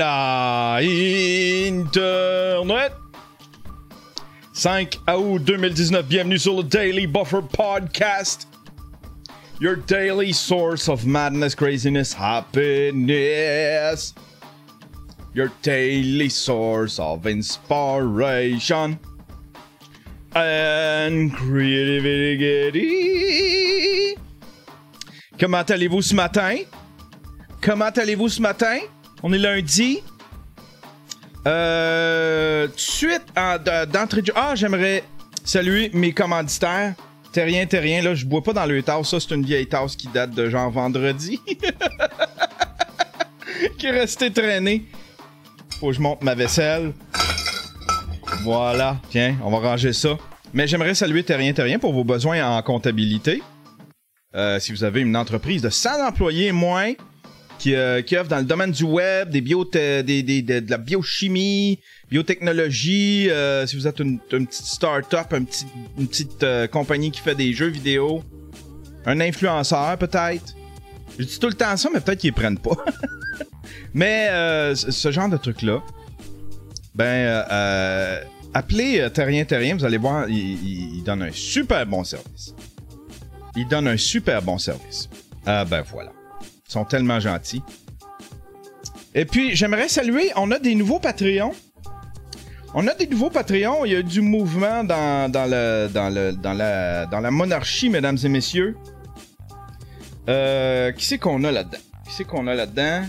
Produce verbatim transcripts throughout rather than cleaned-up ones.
la Internet. cinq août deux mille dix-neuf, bienvenue sur le Daily Buffer Podcast. Your daily source of madness, craziness, happiness. Your daily source of inspiration and creativity. Comment allez-vous ce matin? Comment allez-vous ce matin? On est lundi. Euh, tout de suite, en, d'entrée de jeu. Ah, j'aimerais saluer mes commanditaires. Terrien, Terrien, là, je bois pas dans le tasse. Ça, c'est une vieille tasse qui date de genre vendredi. Qui est restée traînée. Faut que je monte ma vaisselle. Voilà. Tiens, on va ranger ça. Mais j'aimerais saluer Terrien, Terrien pour vos besoins en comptabilité. Euh, si vous avez une entreprise de cent employés moins qui, euh, qui offre dans le domaine du web, des bio des, des, des, de la biochimie, biotechnologie, euh, si vous êtes une, une petite start-up, un petit, une petite euh, compagnie qui fait des jeux vidéo, un influenceur peut-être. Je dis tout le temps ça, mais peut-être qu'ils les prennent pas. Mais euh, ce genre de truc-là, ben, euh, euh, appelez euh, Terrien Terrien, vous allez voir, il, il, il donne un super bon service. Il donne un super bon service. Ah ben voilà. Ils sont tellement gentils. Et puis, j'aimerais saluer, on a des nouveaux Patreons. On a des nouveaux Patreons. Il y a du mouvement dans, dans, le, dans, le, dans, la, dans la monarchie, mesdames et messieurs. Euh, qui c'est qu'on a là-dedans? Qui c'est qu'on a là-dedans?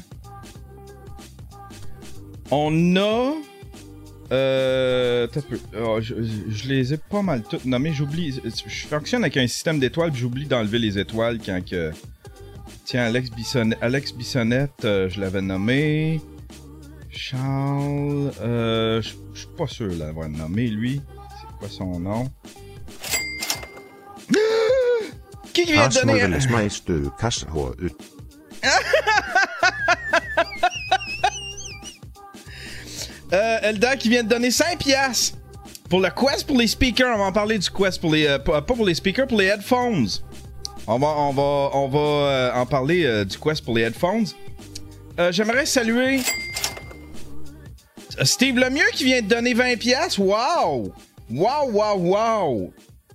On a... Euh, t'as peu. Oh, je, je les ai pas mal toutes nommées. J'oublie. Je fonctionne avec un système d'étoiles, puis j'oublie d'enlever les étoiles quand que. Tiens, Alex Bissonnette, Alex Bissonnette, euh, je l'avais nommé. Charles, euh, je suis pas sûr de l'avoir nommé lui. C'est quoi son nom? Qui vient de donner? Euh, Elda qui vient de donner cinq piastres pour le Quest pour les speakers. On va en parler du Quest pour les... Euh, pas pour les speakers, pour les headphones. On va, on va, on va euh, en parler euh, du Quest pour les headphones. Euh, j'aimerais saluer Steve Lemieux qui vient de donner vingt piastres. Wow! Wow, wow, wow!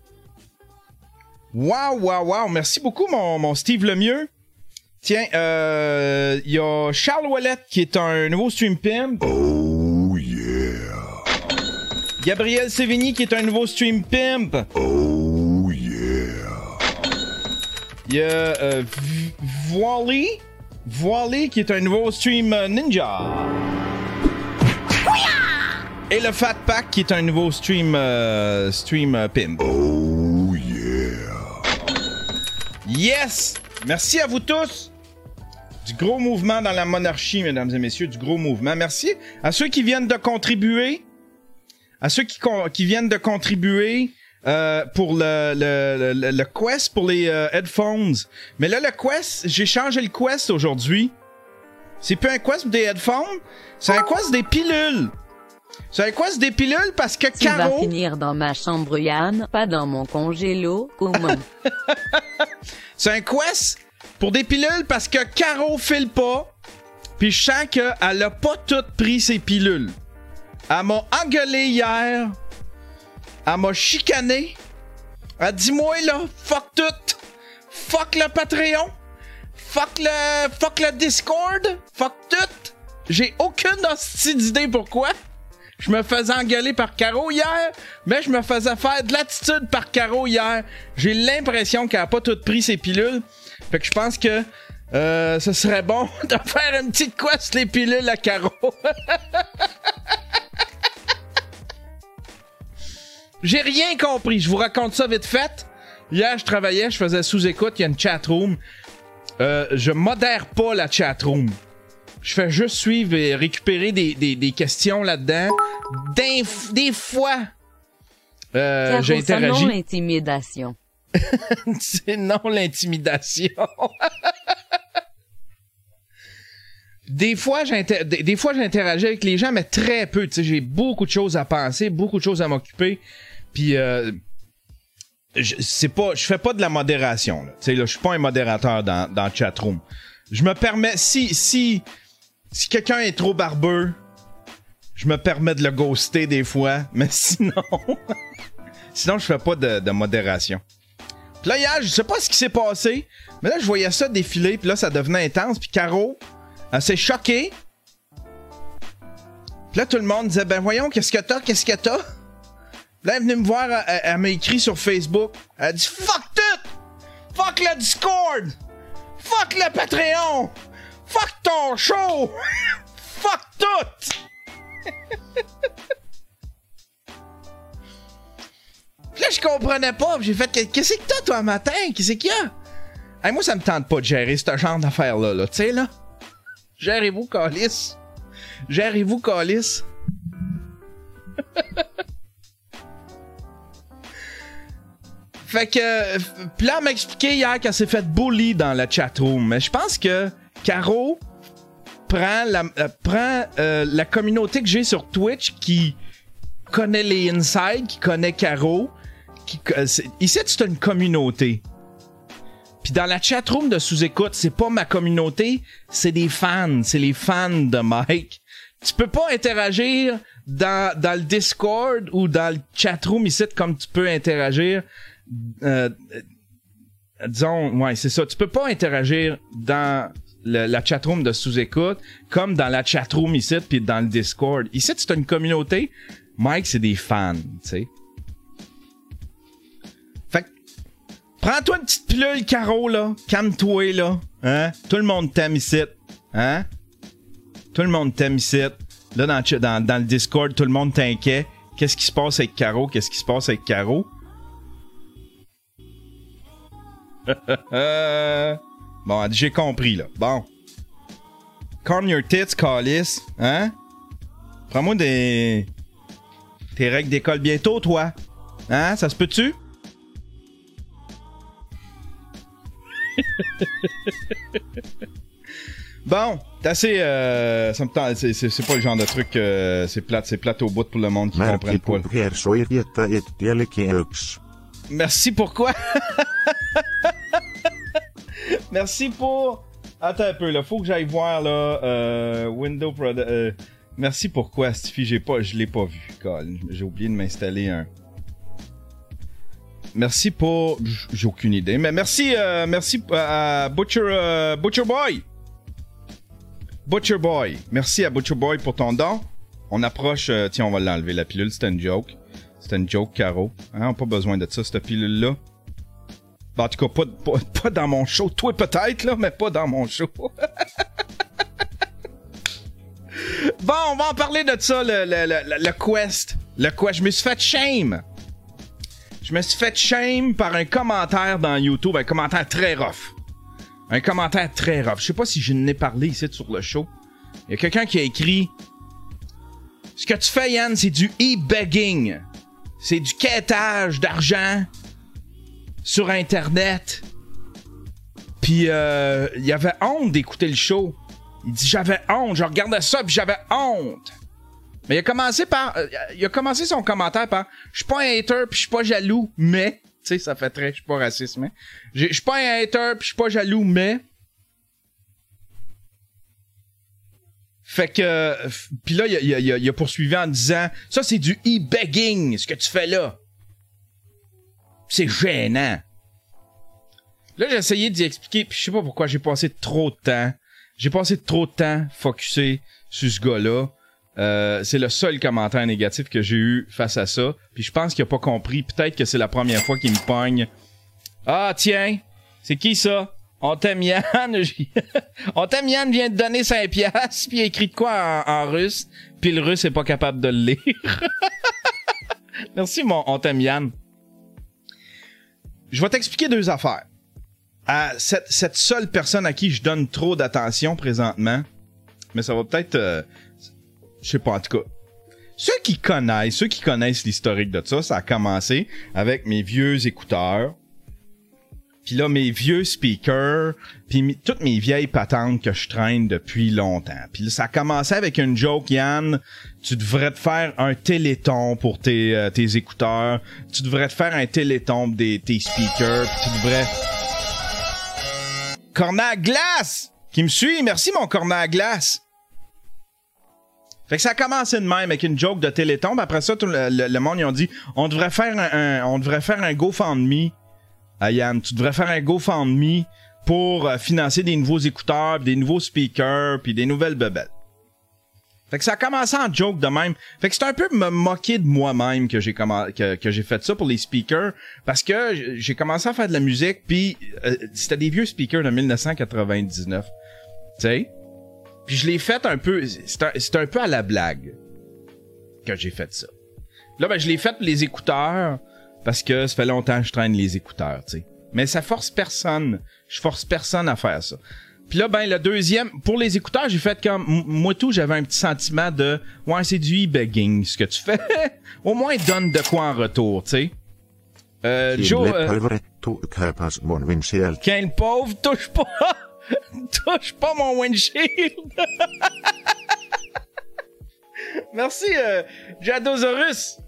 Wow, wow, wow! Merci beaucoup, mon, mon Steve Lemieux. Tiens, il euh, y a Charles Ouellette qui est un nouveau stream pimp. Oh yeah! Gabriel Sévigny qui est un nouveau stream pimp. Oh yeah! Il y a euh, Voili, Voili qui est un nouveau stream euh, ninja. Et le Fat Pack qui est un nouveau stream euh, stream euh, pimp. Oh yeah! Yes! Merci à vous tous! Du gros mouvement dans la monarchie, mesdames et messieurs, du gros mouvement. Merci à ceux qui viennent de contribuer, à ceux qui, con- qui viennent de contribuer euh, pour le, le, le, le Quest, pour les euh, headphones. Mais là, le Quest, j'ai changé le Quest aujourd'hui. C'est plus un Quest des headphones, c'est un Quest des pilules. C'est un Quest des pilules parce que tu Caro... vas finir dans ma chambre, Yann, pas dans mon congélo. Comment? C'est un Quest pour des pilules parce que Caro file pas. Puis je sens qu'elle a pas toutes pris ses pilules. Elle m'a engueulé hier. Elle m'a chicané. Elle dit moi là, fuck tout. Fuck le Patreon. Fuck le, fuck le Discord. Fuck tout. J'ai aucune hostie d'idée pourquoi. Je me faisais engueuler par Caro hier, mais je me faisais faire de l'attitude par Caro hier. J'ai l'impression qu'elle a pas toutes pris ses pilules. Fait que je pense que euh, ce serait bon de faire une petite quest les pilules à Caro. J'ai rien compris. Je vous raconte ça vite fait. Hier, je travaillais, je faisais sous-écoute. Il y a une chatroom. Euh, je modère pas la chatroom. Je fais juste suivre et récupérer des, des, des questions là-dedans. Des, des fois, euh, j'ai interagi. C'est non l'intimidation. C'est non l'intimidation. Des fois, j'inter... des, des fois, j'interagis avec les gens, mais très peu. Tu sais, j'ai beaucoup de choses à penser, beaucoup de choses à m'occuper. Puis, euh, je, c'est pas, je fais pas de la modération. Tu sais, là, je suis pas un modérateur dans dans chatroom. Je me permets, si si Si quelqu'un est trop barbeux, je me permets de le ghoster des fois, mais sinon... sinon, je fais pas de, de modération. Puis là, hier, je sais pas ce qui s'est passé, mais là, je voyais ça défiler, puis là, ça devenait intense, puis Caro, elle s'est choquée. Puis là, tout le monde disait, ben voyons, qu'est-ce que t'as, qu'est-ce que t'as? Puis là, elle est venue me voir, elle, elle m'a écrit sur Facebook, elle a dit, fuck tout! Fuck le Discord! Fuck le Patreon! Fuck ton show! Fuck tout! Puis là, je comprenais pas. J'ai fait, qu'est-ce que t'as, toi, matin? Qu'est-ce qu'il y a? Hey, moi, ça me tente pas de gérer ce genre d'affaires-là, là. Tu sais, là. Gérez-vous, calice. Gérez-vous, calice. Fait que... Puis là, elle m'a expliqué hier qu'elle s'est fait bully dans la chatroom. Mais je pense que Caro prend la, euh, prend, euh, la communauté que j'ai sur Twitch qui connaît les insides, qui connaît Caro. Qui, euh, c'est, ici, c'est une communauté. Puis dans la chatroom de sous-écoute, c'est pas ma communauté, c'est des fans. C'est les fans de Mike. Tu peux pas interagir dans, dans le Discord ou dans le chatroom ici comme tu peux interagir... Euh, disons, ouais, c'est ça. Tu peux pas interagir dans le, la chatroom de sous-écoute comme dans la chatroom ici puis dans le Discord. Ici, c'est une communauté. Mike, c'est des fans, tu sais. Fait que, prends-toi une petite pilule, Caro, là. Calme-toi, là. Hein? Tout le monde t'aime ici. Hein? Tout le monde t'aime ici. Là, dans, dans, dans le Discord, tout le monde t'inquiète. Qu'est-ce qui se passe avec Caro? Qu'est-ce qui se passe avec Caro? Bon, j'ai compris, là. Bon. Calm your tits, calice. Hein? Prends-moi des... tes règles d'école bientôt, toi. Hein? Ça se peut-tu? Bon, t'as assez... Euh, ça me tente... C'est, c'est, c'est pas le genre de truc... Euh, c'est plate, c'est plate au bout pour le monde qui comprenne pas. Merci pourquoi? Merci pour... Attends un peu, là. Faut que j'aille voir, là. Euh, Window Product... Euh, merci pourquoi, Stiffy? J'ai pas... Je l'ai pas vu, Colin. J'ai oublié de m'installer un... Merci pour... J'ai aucune idée. Mais merci, euh, merci à Butcher... Euh, Butcher Boy! Butcher Boy. Merci à Butcher Boy pour ton don. On approche... Euh, tiens, on va l'enlever, la pilule. C'était une joke. C'était une joke, Caro. Hein, on n'a pas besoin de ça, cette pilule-là. Ben, en tout cas, pas, pas, pas dans mon show. Toi, peut-être, là, mais pas dans mon show. Bon, on va en parler de ça, le, le, le, le quest. Le quest. Je me suis fait shame. Je me suis fait shame par un commentaire dans YouTube. Un commentaire très rough. Un commentaire très rough. Je sais pas si je n'ai parlé ici sur le show. Il y a quelqu'un qui a écrit... Ce que tu fais, Yann, c'est du e-begging. C'est du quêtage d'argent sur Internet. Puis, euh, il avait honte d'écouter le show. Il dit, j'avais honte. Je regardais ça, puis j'avais honte. Mais il a commencé par... Euh, il a commencé son commentaire par, je suis pas un hater, puis je suis pas jaloux, mais... Tu sais, ça fait très... Je suis pas raciste, mais... Je suis pas un hater, puis je suis pas jaloux, mais... Fait que... Puis là, il a, il, a, il a poursuivi en disant... Ça, c'est du e-begging, ce que tu fais là. C'est gênant. Là, j'ai essayé d'y expliquer, puis je sais pas pourquoi j'ai passé trop de temps. J'ai passé trop de temps focusé sur ce gars-là. Euh, c'est le seul commentaire négatif que j'ai eu face à ça. Puis je pense qu'il a pas compris. Peut-être que c'est la première fois qu'il me pogne. Ah, tiens! C'est qui ça? On t'aime Yann. On t'aime Yann vient de donner cinq piastres, puis il a écrit de quoi en, en russe, puis le russe est pas capable de le lire. Merci mon On t'aime Yann. Je vais t'expliquer deux affaires. À cette, cette seule personne à qui je donne trop d'attention présentement, mais ça va peut-être... Euh, je sais pas, en tout cas. Ceux qui connaissent, ceux qui connaissent l'historique de ça, ça a commencé avec mes vieux écouteurs. Puis là, mes vieux speakers, puis mi- toutes mes vieilles patentes que je traîne depuis longtemps. Puis là, ça a commencé avec une joke, Yann. Tu devrais te faire un téléthon pour tes, euh, tes écouteurs. Tu devrais te faire un téléthon pour des, tes speakers. Puis tu devrais... Cornet à glace! Qui me suit? Merci, mon cornet à glace! Fait que ça a commencé de même avec une joke de Téléthon. Puis après ça, tout le, le, le monde, ils ont dit, on devrait faire un, un on devrait faire un GoFundMe. Ah, Yann, tu devrais faire un GoFundMe pour euh, financer des nouveaux écouteurs, des nouveaux speakers, puis des nouvelles bebelles. Fait que ça a commencé en joke de même. Fait que c'est un peu me moquer de moi-même que j'ai comm- que, que j'ai fait ça pour les speakers, parce que j'ai commencé à faire de la musique, puis euh, c'était des vieux speakers de dix-neuf cent quatre-vingt-dix-neuf. Tu sais? Puis je l'ai fait un peu... C'est un, c'est un peu à la blague que j'ai fait ça. Là, ben je l'ai fait pour les écouteurs, parce que ça fait longtemps que je traîne les écouteurs, tu sais. Mais ça force personne. Je force personne à faire ça. Puis là, ben, le deuxième, pour les écouteurs, j'ai fait comme, m- moi tout, j'avais un petit sentiment de, ouais, c'est du e-begging, ce que tu fais. Au moins, donne de quoi en retour, tu sais. Euh, Joe, euh, quand le pauvre touche pas, touche pas mon windshield. Merci, euh, Jadosaurus.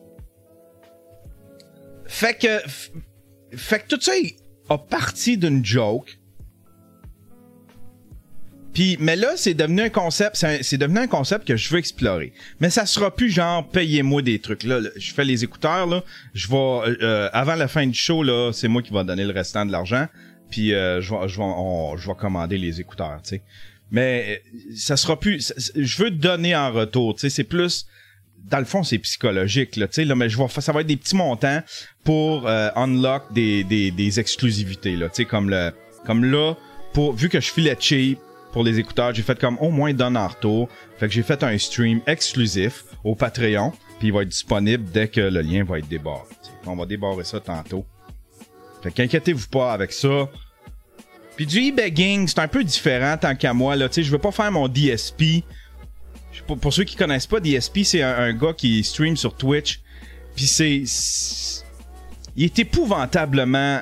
Fait que, f- fait que tout ça a parti d'une joke. Puis, mais là, c'est devenu un concept, c'est, un, c'est devenu un concept que je veux explorer. Mais ça sera plus genre, payez-moi des trucs. Là, là je fais les écouteurs, là. Je vais, euh, avant la fin du show, là, c'est moi qui va donner le restant de l'argent. Puis, euh, je vais, je vais, on, je vais commander les écouteurs, tu sais. Mais, ça sera plus, ça, je veux donner en retour, tu sais. C'est plus, dans le fond, c'est psychologique, là, tu sais. Là, mais je vais, ça va être des petits montants pour euh, unlock des, des, des exclusivités, là. Tu sais, comme le, comme là, pour, vu que je filais cheap, pour les écouteurs, j'ai fait comme au moins donne en retour. Fait que j'ai fait un stream exclusif au Patreon, puis il va être disponible dès que le lien va être débarré. On va débarrer ça tantôt. Fait qu'inquiétez-vous pas avec ça. Puis du e-begging, c'est un peu différent tant qu'à moi, là. Tu sais, je veux pas faire mon D S P. Pour, pour ceux qui connaissent pas, D S P, c'est un, un gars qui stream sur Twitch. Puis c'est, c'est... Il est épouvantablement...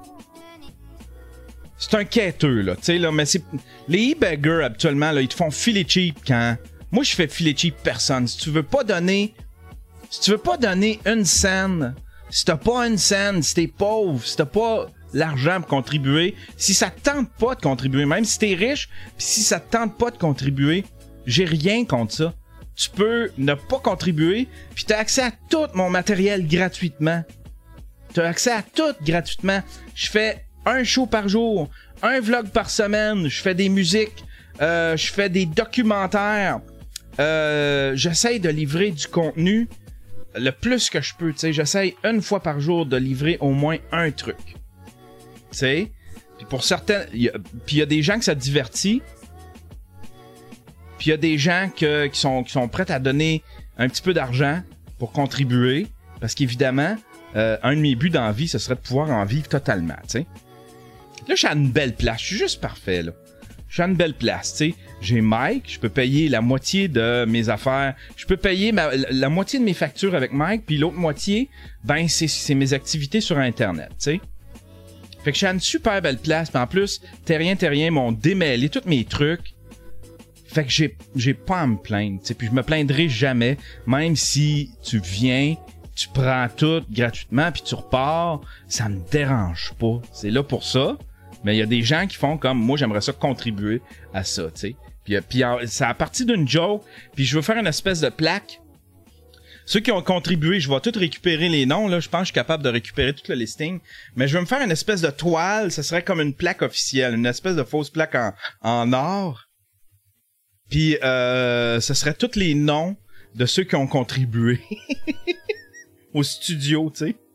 C'est un quêteux, là, tu sais, là, mais c'est... Les e-beggars, habituellement, là, ils te font filer cheap quand... Moi, je fais filer cheap personne. Si tu veux pas donner... Si tu veux pas donner une scène, si t'as pas une scène, si t'es pauvre, si t'as pas l'argent pour contribuer, si ça te tente pas de contribuer, même si t'es riche, pis si ça te tente pas de contribuer, j'ai rien contre ça. Tu peux ne pas contribuer, pis t'as accès à tout mon matériel gratuitement. T'as accès à tout gratuitement. Je fais un show par jour, un vlog par semaine, je fais des musiques, euh, je fais des documentaires, euh, j'essaye de livrer du contenu le plus que je peux, tu sais, j'essaye une fois par jour de livrer au moins un truc, tu sais, puis pour certains, puis il y a des gens que ça divertit, puis il y a des gens que, qui, sont, qui sont prêts à donner un petit peu d'argent pour contribuer, parce qu'évidemment, euh, un de mes buts dans la vie, ce serait de pouvoir en vivre totalement, tu sais. Là, je suis à une belle place. Je suis juste parfait, là. Je suis à une belle place, tu sais. J'ai Mike, je peux payer la moitié de mes affaires. Je peux payer ma, la, la moitié de mes factures avec Mike, puis l'autre moitié, ben, c'est, c'est mes activités sur Internet, tu sais. Fait que je suis à une super belle place. Puis en plus, Terrien Terrien m'ont démêlé tous mes trucs. Fait que j'ai, j'ai pas à me plaindre, tu sais. Puis je me plaindrai jamais, même si tu viens... Tu prends tout gratuitement puis tu repars, ça me dérange pas. C'est là pour ça. Mais il y a des gens qui font comme moi, j'aimerais ça contribuer à ça, tu sais. Puis, puis ça a parti d'une joke. Puis je veux faire une espèce de plaque. Ceux qui ont contribué, je vais tout récupérer les noms. Là, je pense que je suis capable de récupérer tout le listing. Mais je vais me faire une espèce de toile. Ça serait comme une plaque officielle, une espèce de fausse plaque en, en or. Puis euh, ce serait tous les noms de ceux qui ont contribué. Au studio, tu sais.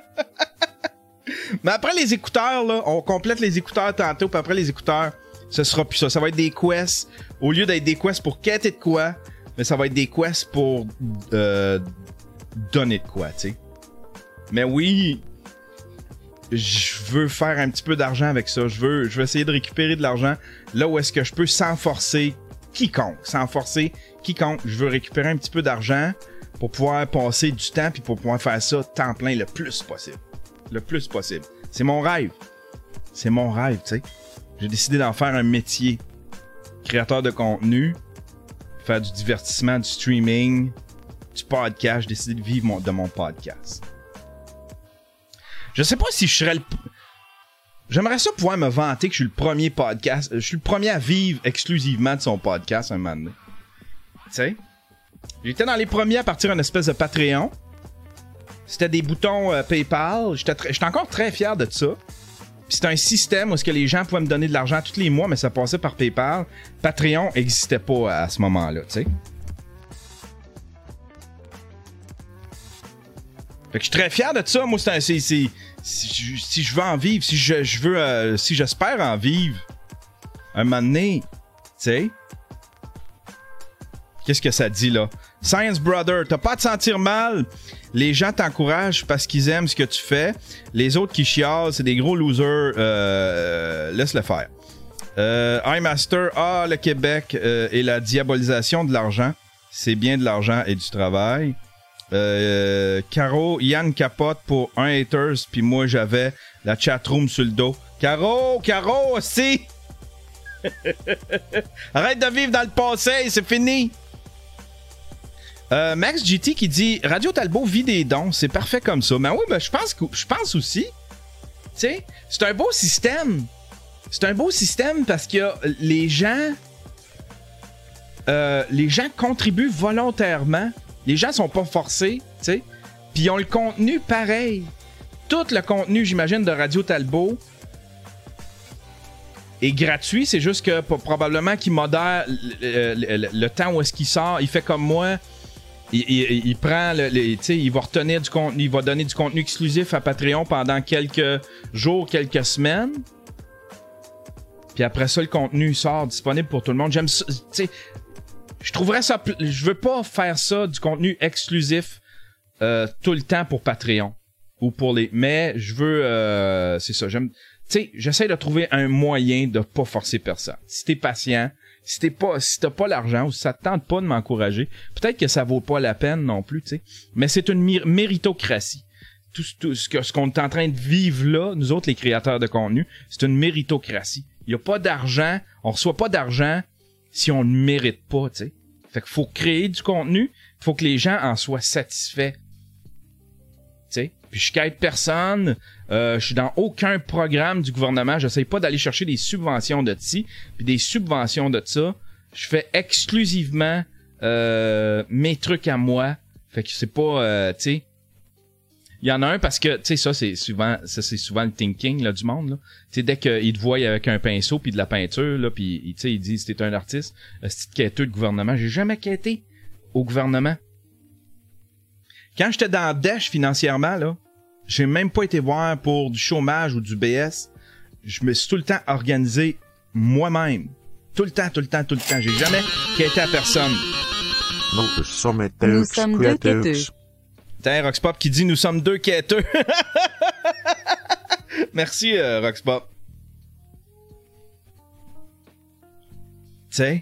Mais après les écouteurs, là, on complète les écouteurs tantôt, puis après les écouteurs, ce sera plus ça. Ça va être des quests. Au lieu d'être des quests pour quêter de quoi, mais ça va être des quests pour euh, donner de quoi, tu sais. Mais oui, je veux faire un petit peu d'argent avec ça. Je veux, je veux essayer de récupérer de l'argent là où est-ce que je peux sans forcer quiconque. Sans forcer quiconque. Je veux récupérer un petit peu d'argent pour pouvoir passer du temps puis pour pouvoir faire ça temps plein le plus possible. Le plus possible. C'est mon rêve. C'est mon rêve, tu sais. J'ai décidé d'en faire un métier. Créateur de contenu, faire du divertissement, du streaming, du podcast. J'ai décidé de vivre mon, de mon podcast. Je sais pas si je serais le... J'aimerais ça pouvoir me vanter que je suis le premier podcast... Je suis le premier à vivre exclusivement de son podcast un moment donné. Tu sais? J'étais dans les premiers à partir d'une espèce de Patreon. C'était des boutons euh, PayPal. J'étais, tr- j'étais encore très fier de ça. Puis c'était un système où est-ce que les gens pouvaient me donner de l'argent tous les mois, mais ça passait par PayPal. Patreon n'existait pas à ce moment-là, tu sais. Fait que je suis très fier de ça. Moi, c'est, un, c'est, c'est si, si je veux en vivre, si je, je veux, euh, si j'espère en vivre, un moment donné, tu sais. Qu'est-ce que ça dit là? Science Brother, t'as pas à te sentir mal. Les gens t'encouragent parce qu'ils aiment ce que tu fais. Les autres qui chialent, c'est des gros losers. Euh, laisse-le faire. Euh, iMaster, ah, le Québec euh, et la diabolisation de l'argent. C'est bien de l'argent et du travail. Euh, Caro, Yann capote pour un haters, puis moi j'avais la chatroom sur le dos. Caro, Caro aussi! Arrête de vivre dans le passé, c'est fini! Euh, Max G T qui dit Radio Talbot vit des dons, c'est parfait comme ça. Mais oui, ben, je pense que je pense aussi. Tu sais, c'est un beau système. C'est un beau système parce que les gens. Euh, les gens contribuent volontairement. Les gens sont pas forcés, tu sais. Puis ils ont le contenu pareil. Tout le contenu, j'imagine, de Radio Talbot est gratuit. C'est juste que probablement qu'il modère le, le, le, le temps où est-ce qu'il sort. Il fait comme moi. Il, il, il prend le, le tu sais, il va retenir du contenu, il va donner du contenu exclusif à Patreon pendant quelques jours, quelques semaines. Puis après ça, le contenu sort disponible pour tout le monde. J'aime ça, tu sais. Je trouverais ça, je veux pas faire ça du contenu exclusif euh, tout le temps pour Patreon ou pour les, mais je veux, euh, c'est ça. J'aime, tu sais, j'essaie de trouver un moyen de pas forcer personne. Si t'es patient. Si t'es pas, si t'as pas l'argent ou si ça te tente pas de m'encourager, peut-être que ça vaut pas la peine non plus, tu sais. Mais c'est une mér- méritocratie. Tout, tout ce, que, ce qu'on est en train de vivre là, nous autres les créateurs de contenu, c'est une méritocratie. Il y a pas d'argent, on reçoit pas d'argent si on ne mérite pas, tu sais. Fait qu'il faut créer du contenu, il faut que les gens en soient satisfaits. Tu sais. Puis je quête personne, euh, je suis dans aucun programme du gouvernement, j'essaye pas d'aller chercher des subventions de ci, puis des subventions de ça. Je fais exclusivement euh, mes trucs à moi. Fait que c'est pas, euh, tu sais. Il y en a un parce que, tu sais, ça c'est souvent, ça c'est souvent le thinking là du monde là. Tu sais, dès qu'il te voit avec un pinceau puis de la peinture là, puis tu sais, il dit si t'es un artiste, c'est quêteux de gouvernement. J'ai jamais quêté au gouvernement. Quand j'étais dans Dèche financièrement, là, j'ai même pas été voir pour du chômage ou du B S. Je me suis tout le temps organisé moi-même. Tout le temps, tout le temps, tout le temps. J'ai jamais quêté à personne. Nous sommes deux quêteux. Tiens, Roxpop qui dit « Nous sommes deux quêteux ». Merci, euh, Roxpop. Tu sais,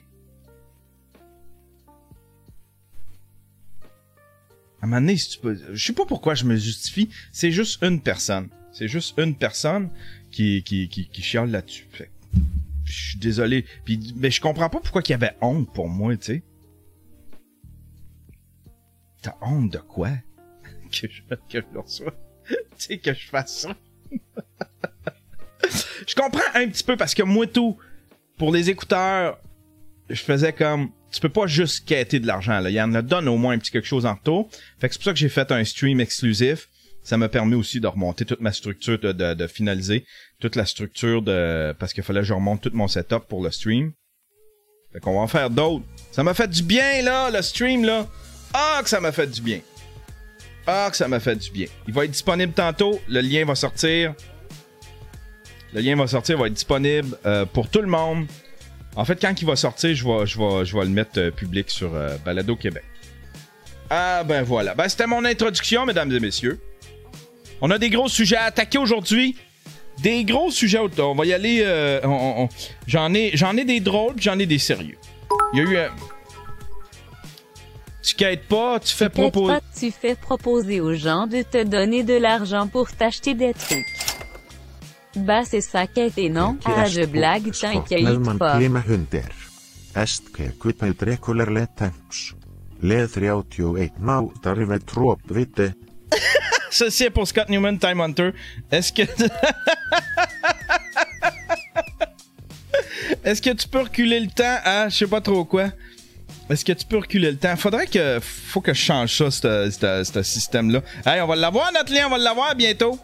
à un moment donné, si tu peux... Je sais pas pourquoi je me justifie. C'est juste une personne. C'est juste une personne qui, qui, qui, qui chiale là-dessus. Fait je suis désolé. Puis, mais je comprends pas pourquoi il y avait honte pour moi, tu sais. T'as honte de quoi? que, je, que je le reçois. Tu sais, que je fasse ça. Je comprends un petit peu parce que moi, tout, pour les écouteurs, je faisais comme... Tu peux pas juste quêter de l'argent, là. Il y en a donne au moins un petit quelque chose en retour. Fait que c'est pour ça que j'ai fait un stream exclusif. Ça m'a permis aussi de remonter toute ma structure, de, de, de finaliser toute la structure de... Parce qu'il fallait que je remonte tout mon setup pour le stream. Fait qu'on va en faire d'autres. Ça m'a fait du bien, là, le stream, là. Ah, que ça m'a fait du bien. Ah, que ça m'a fait du bien. Il va être disponible tantôt. Le lien va sortir. Le lien va sortir, va être disponible euh, pour tout le monde. En fait, quand il va sortir, je vais, je vais, je vais le mettre euh, public sur euh, Balado Québec. Ah, ben voilà. Ben, c'était mon introduction, mesdames et messieurs. On a des gros sujets à attaquer aujourd'hui. Des gros sujets. On va y aller. Euh, on, on, j'en ai, j'en ai des drôles, j'en ai des sérieux. Il y a eu. Euh, tu quêtes pas, tu fais proposer. Tu fais proposer aux gens de te donner de l'argent pour t'acheter des trucs. Bah c'est ça quêter, non? Ah, je blague, t'inquiète pas. Ceci est pour Scott Newman, Time Hunter. Est-ce que... Est-ce que tu peux reculer le temps à je sais pas trop quoi? Est-ce que tu peux reculer le temps? Faudrait que... Faut que je change ça, ce système-là. Hey, on va l'avoir, notre lien, on va l'avoir bientôt.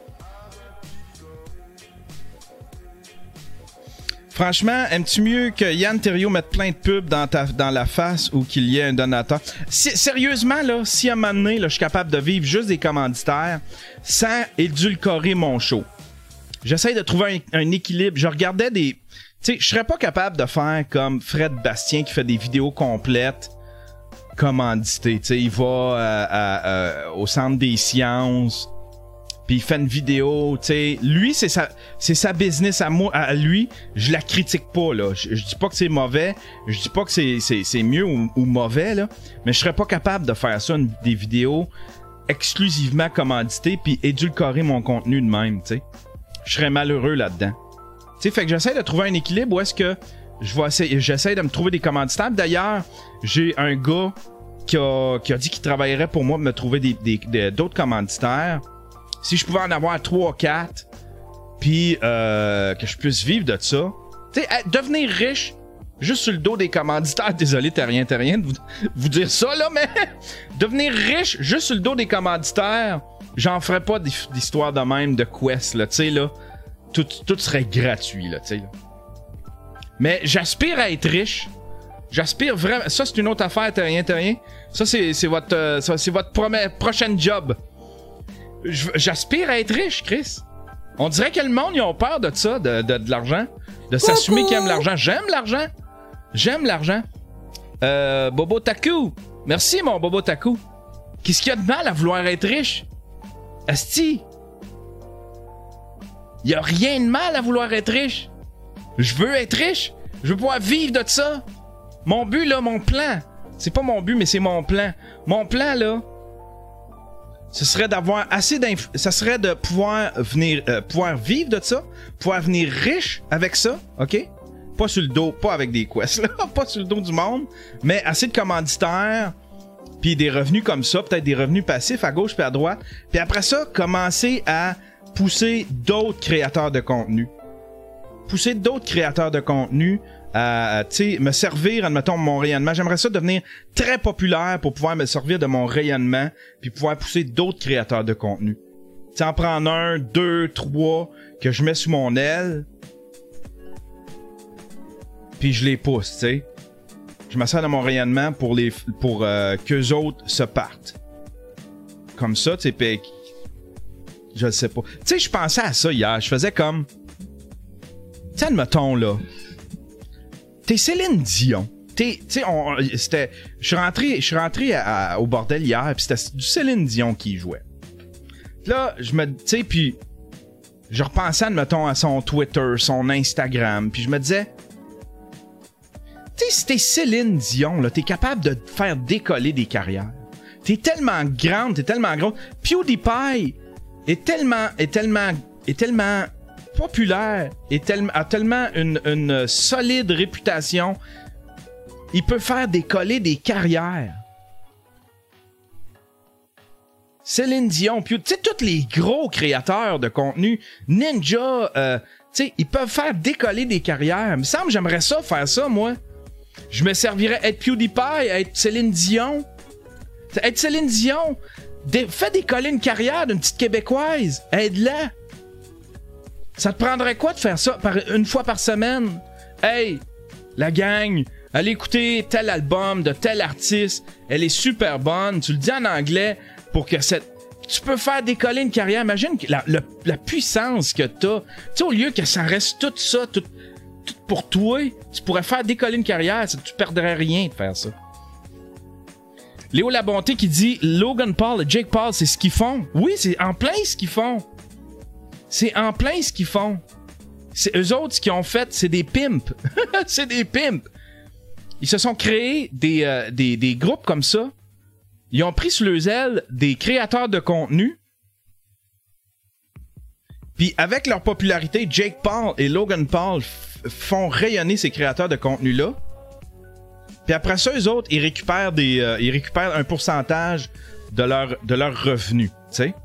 Franchement, aimes-tu mieux que Yann Terriot mette plein de pubs dans, ta, dans la face ou qu'il y ait un donateur? Si, sérieusement, là, si à un moment donné, là, je suis capable de vivre juste des commanditaires sans édulcorer mon show. J'essaie de trouver un, un équilibre. Je regardais des... Tu sais, je serais pas capable de faire comme Fred Bastien qui fait des vidéos complètes commanditées. Tu sais, il va euh, à, euh, au Centre des sciences... Puis il fait une vidéo, tu sais, lui c'est sa c'est sa business à moi, à lui, je la critique pas là, je, je dis pas que c'est mauvais, je dis pas que c'est c'est c'est mieux ou, ou mauvais là, mais je serais pas capable de faire ça une, des vidéos exclusivement commanditées puis édulcorer mon contenu de même, tu sais. Je serais malheureux là-dedans. Tu sais, fait que j'essaie de trouver un équilibre où est-ce que je vais essayer, j'essaie de me trouver des commanditaires. D'ailleurs, j'ai un gars qui a qui a dit qu'il travaillerait pour moi de me trouver des des, des d'autres commanditaires. Si je pouvais en avoir trois quatre, puis euh, que je puisse vivre de ça. Tu sais, devenir riche, juste sur le dos des commanditaires. Désolé, t'as rien, t'as rien de vous, vous dire ça, là, mais devenir riche, juste sur le dos des commanditaires, j'en ferais pas d'histoire de même, de quest, là, tu sais, là. Tout, tout serait gratuit, là, tu sais, là. Mais j'aspire à être riche. J'aspire vraiment... Ça, c'est une autre affaire, t'as rien, t'as rien. Ça, c'est, c'est votre, euh, c'est votre premier, prochain job. J'aspire à être riche, Chris. On dirait que le monde, ils ont peur de ça, de, de, de l'argent. De s'assumer qu'ils aiment l'argent. J'aime l'argent. J'aime l'argent. Euh, Bobo Taku. Merci, mon Bobo Taku. Qu'est-ce qu'il y a de mal à vouloir être riche? Asti. Il y a rien de mal à vouloir être riche. Je veux être riche. Je veux pouvoir vivre de ça. Mon but, là, mon plan. C'est pas mon but, mais c'est mon plan. Mon plan, là... Ce serait d'avoir assez d'inf... Ça serait de pouvoir venir... Euh, pouvoir vivre de ça. Pouvoir venir riche avec ça. OK? Pas sur le dos... Pas avec des quests, là. Pas sur le dos du monde. Mais assez de commanditaires. Puis des revenus comme ça. Peut-être des revenus passifs à gauche puis à droite. Puis après ça, commencer à pousser d'autres créateurs de contenu. Pousser d'autres créateurs de contenu... à, tu sais, me servir, admettons, mon rayonnement. J'aimerais ça devenir très populaire pour pouvoir me servir de mon rayonnement puis pouvoir pousser d'autres créateurs de contenu. Tu sais, en prendre un, deux, trois que je mets sous mon aile puis je les pousse, tu sais. Je me sers de mon rayonnement pour les pour euh, qu'eux autres se partent. Comme ça, tu sais, pis... je sais pas. Tu sais, je pensais à ça hier. Je faisais comme... Tu sais, admettons, là... T'es Céline Dion. T'es, tu sais, on, c'était, je suis rentré, je suis rentré à, à, au bordel hier, puis c'était du Céline Dion qui jouait. Là, je me, tu sais, puis je repensais, admettons, à son Twitter, son Instagram, puis je me disais, tu sais, si t'es Céline Dion, là, t'es capable de faire décoller des carrières. T'es tellement grande, t'es tellement grosse. PewDiePie est tellement, est tellement, est tellement populaire et tel- a tellement une, une solide réputation, il peut faire décoller des carrières. Céline Dion, puis tu sais, tous les gros créateurs de contenu, Ninja, euh, tu sais, ils peuvent faire décoller des carrières. Il me semble que j'aimerais ça, faire ça, moi. Je me servirais être PewDiePie, être Céline Dion. Être Céline Dion, dé- fais décoller une carrière d'une petite Québécoise. Aide-la. Ça te prendrait quoi de faire ça par, une fois par semaine? Hey, la gang, allez écouter tel album de tel artiste. Elle est super bonne. Tu le dis en anglais pour que cette... Tu peux faire décoller une carrière. Imagine la, la, la puissance que t'as. Tu sais, au lieu que ça reste tout ça, tout, tout pour toi, tu pourrais faire décoller une carrière. Tu perdrais rien de faire ça. Léo Labonté qui dit Logan Paul et Jake Paul, c'est ce qu'ils font. Oui, c'est en plein ce qu'ils font. C'est en plein ce qu'ils font. C'est eux autres, ce qu'ils ont fait, c'est des pimps. C'est des pimps. Ils se sont créés des, euh, des, des groupes comme ça. Ils ont pris sous leurs ailes des créateurs de contenu. Puis avec leur popularité, Jake Paul et Logan Paul f- font rayonner ces créateurs de contenu-là. Puis après ça, eux autres, ils récupèrent des, euh, ils récupèrent un pourcentage de leur, de leur revenu. Tu sais?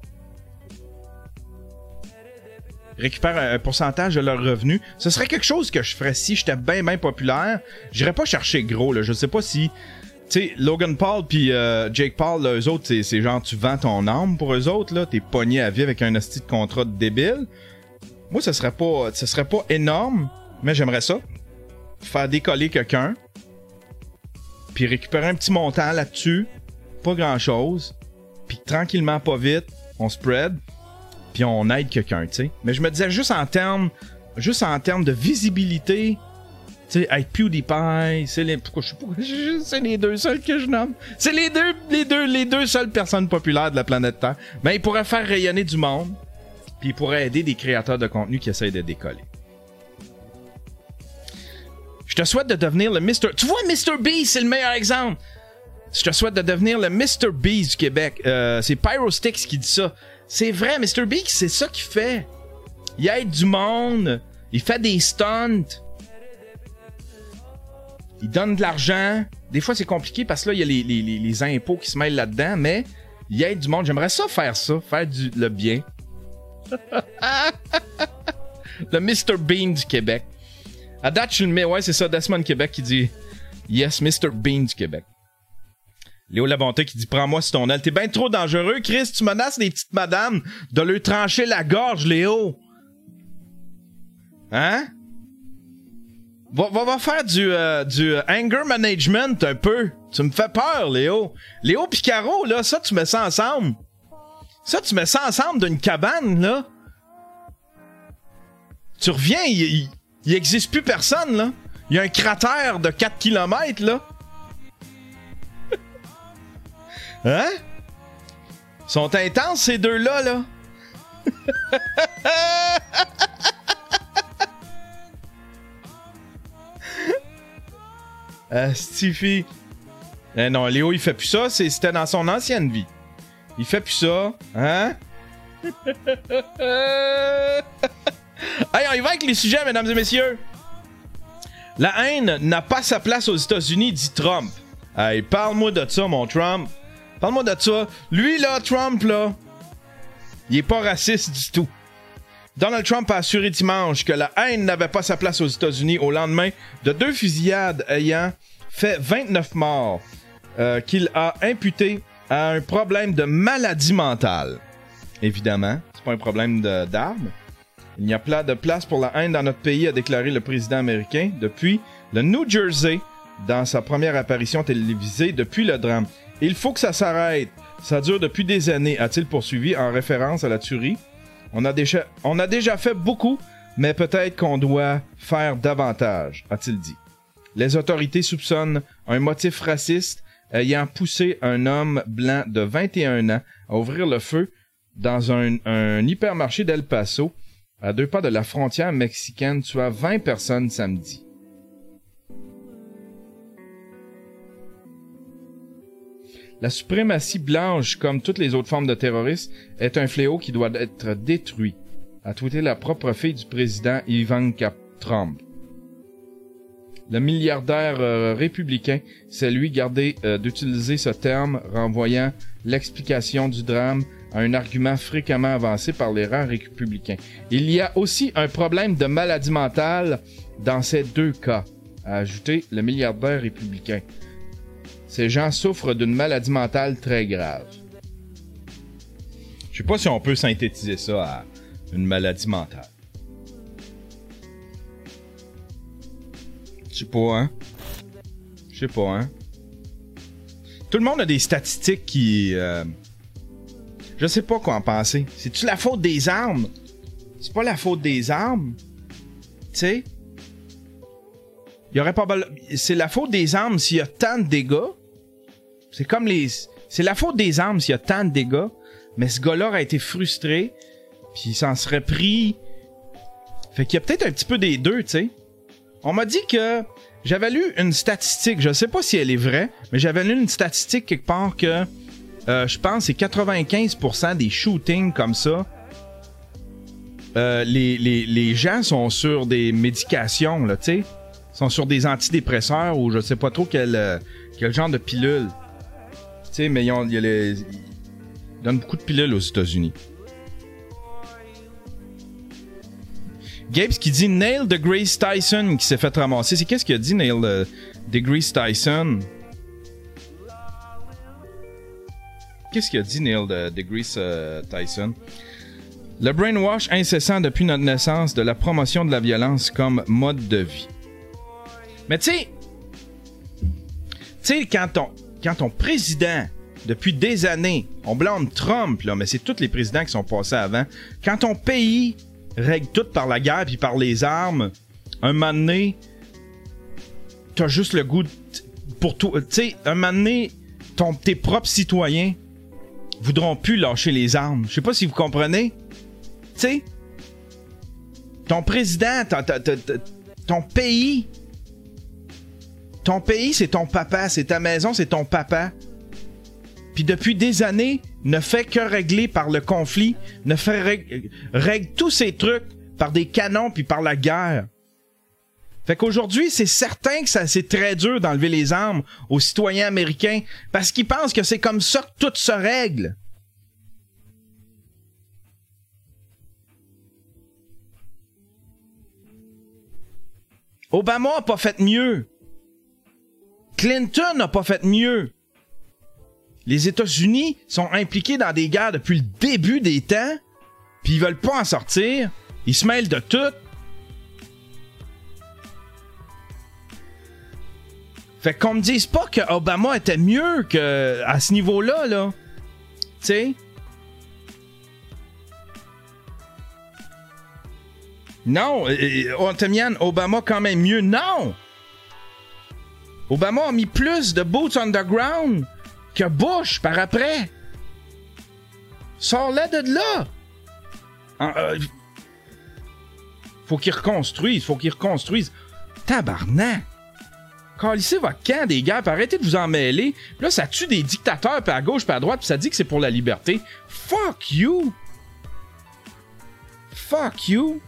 Récupère un pourcentage de leurs revenus. Ce serait quelque chose que je ferais si j'étais bien, bien populaire. J'irais pas chercher gros, là. Je sais pas si... Tu Tu sais, Logan Paul puis euh, Jake Paul, là, eux autres, c'est, c'est genre tu vends ton âme pour eux autres, là. T'es pogné à vie avec un hostie de contrat de débile. Moi, ça serait pas, ça serait pas énorme, mais j'aimerais ça. Faire décoller quelqu'un, puis récupérer un petit montant là-dessus, pas grand-chose, puis tranquillement, pas vite, on spread, puis on aide quelqu'un, tu sais. Mais je me disais juste en termes, juste en termes de visibilité. Tu sais, avec PewDiePie, c'est les, pourquoi je sais pas, c'est les deux seuls que je nomme. C'est les deux, les deux, les deux seules personnes populaires de la planète Terre. Ben, ils pourraient faire rayonner du monde, puis ils pourraient aider des créateurs de contenu qui essayent de décoller. Je te souhaite de devenir le mister Tu vois, mister Beast, c'est le meilleur exemple. Je te souhaite de devenir le mister Beast du Québec. Euh, c'est Pyrostix qui dit ça. C'est vrai, mister Beast, c'est ça qu'il fait. Il aide du monde, il fait des stunts. Il donne de l'argent. Des fois, c'est compliqué parce que là, il y a les, les, les, les impôts qui se mêlent là-dedans, mais il aide du monde. J'aimerais ça faire ça, faire du, le bien. Le mister Bean du Québec. À date, je le mets. Ouais, c'est ça, Desmond Québec qui dit Yes, mister Bean du Québec. Léo Labonté qui dit Prends-moi sur ton aile. T'es bien trop dangereux, Chris. Tu menaces les petites madames de leur trancher la gorge, Léo. Hein? Va, va, va faire du, euh, du anger management un peu. Tu me fais peur, Léo. Léo pis Caro, là, ça, tu mets ça ensemble. Ça, tu mets ça ensemble d'une cabane, là. Tu reviens, il, il, il existe plus personne, là. Il y a un cratère de quatre kilomètres, là. Hein? Ils sont intenses, ces deux-là, là. Euh, Stiffy. Eh non, Léo, il fait plus ça. C'est, c'était dans son ancienne vie. Il fait plus ça. Hein? Hey, on y va avec les sujets, mesdames et messieurs. La haine n'a pas sa place aux États-Unis, dit Trump. Hey, parle-moi de ça, mon Trump. Parle-moi de ça. Lui, là, Trump, là, il est pas raciste du tout. Donald Trump a assuré dimanche que la haine n'avait pas sa place aux États-Unis au lendemain de deux fusillades ayant fait vingt-neuf morts, euh, qu'il a imputé à un problème de maladie mentale. Évidemment, c'est pas un problème de, d'armes. Il n'y a pas de place pour la haine dans notre pays, a déclaré le président américain depuis le New Jersey dans sa première apparition télévisée depuis le drame. Il faut que ça s'arrête. Ça dure depuis des années, a-t-il poursuivi en référence à la tuerie. On a déjà, on a déjà fait beaucoup, mais peut-être qu'on doit faire davantage, a-t-il dit. Les autorités soupçonnent un motif raciste ayant poussé un homme blanc de vingt et un ans à ouvrir le feu dans un, un hypermarché d'El Paso, à deux pas de la frontière mexicaine, tuant vingt personnes samedi. La suprématie blanche, comme toutes les autres formes de terrorisme, est un fléau qui doit être détruit, a tweeté la propre fille du président Ivanka Trump. Le milliardaire euh, républicain s'est lui gardé euh, d'utiliser ce terme, renvoyant l'explication du drame à un argument fréquemment avancé par les rangs républicains. Il y a aussi un problème de maladie mentale dans ces deux cas, a ajouté le milliardaire républicain. Ces gens souffrent d'une maladie mentale très grave. Je sais pas si on peut synthétiser ça à une maladie mentale. Je sais pas, hein? Je sais pas, hein? Tout le monde a des statistiques qui... Euh... Je sais pas quoi en penser. C'est-tu la faute des armes? C'est pas la faute des armes? Tu sais? Il y aurait pas... C'est la faute des armes s'il y a tant de dégâts. C'est comme les... C'est la faute des armes s'il y a tant de dégâts, mais ce gars-là a été frustré, puis il s'en serait pris... Fait qu'il y a peut-être un petit peu des deux, tu sais. On m'a dit que... J'avais lu une statistique, je sais pas si elle est vraie, mais j'avais lu une statistique quelque part que... Euh, je pense que c'est quatre-vingt-quinze pour cent des shootings comme ça. Euh, les, les, les gens sont sur des médications, là, tu sais. Sont sur des antidépresseurs ou je sais pas trop quel, euh, quel genre de pilule. Tu sais, mais ils, ont, ils, les, ils donnent beaucoup de pilules aux États-Unis. Gabes qui dit Neil deGrasse Tyson qui s'est fait ramasser. C'est qu'est-ce qu'il a dit, Neil euh, deGrasse Tyson? qu'est-ce qu'il a dit, Neil de deGrasse euh, Tyson. Le brainwash incessant depuis notre naissance de la promotion de la violence comme mode de vie. Mais tu sais, tu sais, quand ton, quand ton président, depuis des années, on blâme Trump, là, mais c'est tous les présidents qui sont passés avant, quand ton pays règle tout par la guerre puis par les armes, un moment donné, t'as juste le goût de, pour tout, tu sais, un moment donné, ton, tes propres citoyens voudront plus lâcher les armes. Je sais pas si vous comprenez. Tu sais, ton président, ton, ton, ton, ton pays, ton pays, c'est ton papa, c'est ta maison, c'est ton papa. Puis depuis des années, ne fait que régler par le conflit, ne fait règle, règle tous ces trucs par des canons puis par la guerre. Fait qu'aujourd'hui, c'est certain que ça, c'est très dur d'enlever les armes aux citoyens américains parce qu'ils pensent que c'est comme ça que tout se règle. Obama n'a pas fait mieux. Clinton n'a pas fait mieux. Les États-Unis sont impliqués dans des guerres depuis le début des temps, puis ils veulent pas en sortir. Ils se mêlent de tout. Fait qu'on me dise pas que Obama était mieux que à ce niveau-là, là. Tu sais? Non, Ontemian, Obama quand même mieux. Non! Obama a mis plus de boots underground que Bush par après. Sors-la de là! En, euh, faut qu'il reconstruise, faut qu'il reconstruise. Tabarnak! Calissez votre camp des gars, puis arrêtez de vous en mêler. Puis là, ça tue des dictateurs, puis à gauche, puis à droite, puis ça dit que c'est pour la liberté. Fuck you! Fuck you!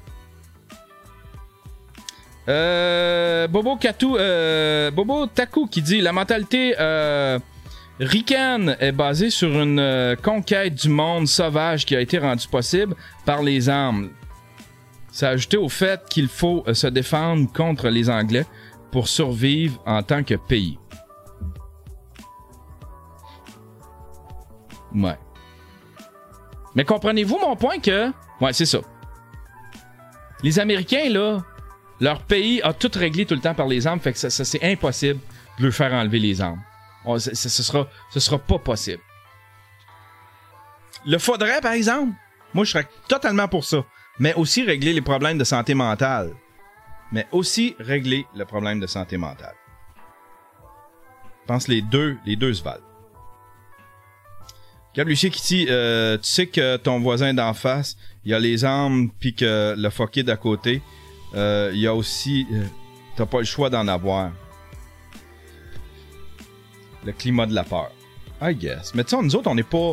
Euh, Bobo Katou, euh, Bobo Taku qui dit la mentalité euh, ricaine est basée sur une euh, conquête du monde sauvage qui a été rendue possible par les armes. Ça a ajouté au fait qu'il faut euh, se défendre contre les Anglais pour survivre en tant que pays. Ouais. Mais comprenez-vous mon point que... Ouais, c'est ça. Les Américains, là, leur pays a tout réglé tout le temps par les armes, fait que ça, ça c'est impossible de leur faire enlever les armes. On, ce, ce, sera, ce sera pas possible. Le faudrait, par exemple, moi je serais totalement pour ça, mais aussi régler les problèmes de santé mentale. Mais aussi régler le problème de santé mentale. Je pense que les deux, les deux se valent. Cap Lucier qui dit, euh, tu sais que ton voisin d'en face, il a les armes pis que le fucké d'à côté, il euh, y a aussi... Euh, t'as pas le choix d'en avoir. Le climat de la peur. I guess. Mais tu sais, nous autres, on n'est pas...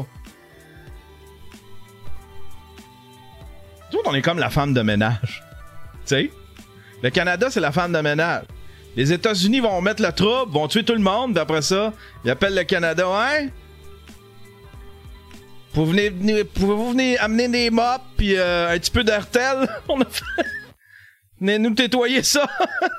Nous autres, on est comme la femme de ménage. Tu sais? Le Canada, c'est la femme de ménage. Les États-Unis vont mettre le trouble, vont tuer tout le monde, puis après ça, ils appellent le Canada. Hein? Pouvez-vous venir, pouvez-vous venir amener des mops puis euh, un petit peu d'Hertel? On a fait... Venez nous tétoyer ça!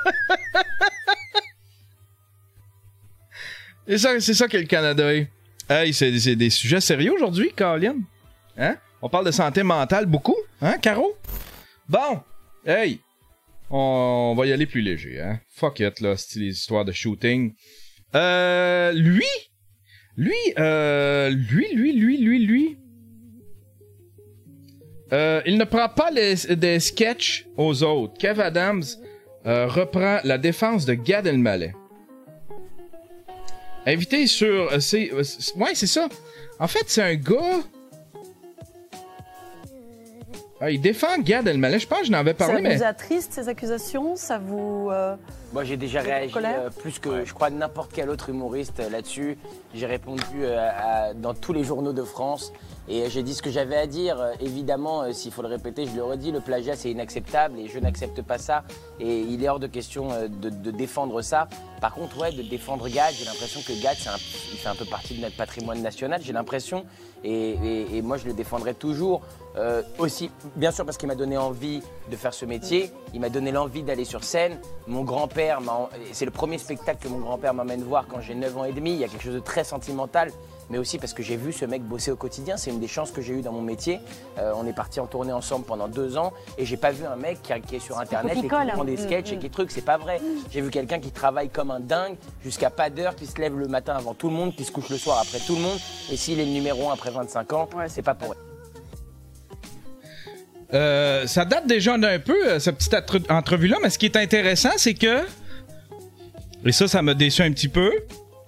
c'est ça, c'est ça qu'est le Canada. Hey, c'est, c'est des sujets sérieux aujourd'hui, Caroline. Hein? On parle de santé mentale beaucoup, hein, Caro? Bon, hey, on va y aller plus léger, hein. Fuck it, là, c'est les histoires de shooting. Euh, lui, lui, euh, lui, lui, lui, lui, lui. Euh, il ne prend pas les, des sketchs aux autres. Kev Adams euh, reprend la défense de Gad Elmaleh. Invité sur... Euh, c'est, euh, c'est, ouais, c'est ça. En fait, c'est un gars... Ah, il défend Gad Elmaleh. Je pense que je n'en avais parlé, mais... Ça vous attriste, ces accusations? Ça vous... Euh... Moi, j'ai déjà réagi euh, plus que, ouais. je crois, n'importe quel autre humoriste euh, là-dessus. J'ai répondu euh, à, dans tous les journaux de France. Et j'ai dit ce que j'avais à dire. Euh, évidemment, euh, s'il faut le répéter, je le redis, le plagiat, c'est inacceptable et je n'accepte pas ça. Et il est hors de question euh, de, de défendre ça. Par contre, ouais, de défendre Gad, j'ai l'impression que Gad, c'est un, il fait un peu partie de notre patrimoine national, j'ai l'impression. Et, et, et moi, je le défendrai toujours. Euh, aussi, bien sûr, parce qu'il m'a donné envie de faire ce métier. Il m'a donné l'envie d'aller sur scène. Mon grand-père grand-père, c'est le premier spectacle que mon grand-père m'amène voir quand j'ai neuf ans et demi. Il y a quelque chose de très sentimental, mais aussi parce que j'ai vu ce mec bosser au quotidien. C'est une des chances que j'ai eues dans mon métier. Euh, on est parti en tournée ensemble pendant deux ans et j'ai pas vu un mec qui, qui est sur Internet et qui prend des sketchs mmh, et qui trucs. C'est pas vrai. J'ai vu quelqu'un qui travaille comme un dingue jusqu'à pas d'heure, qui se lève le matin avant tout le monde, qui se couche le soir après tout le monde. Et s'il est le numéro un après vingt-cinq ans, ouais, c'est pas pour elle. Euh, ça date déjà d'un peu, cette petite entrevue-là, mais ce qui est intéressant, c'est que... Et ça, ça m'a déçu un petit peu.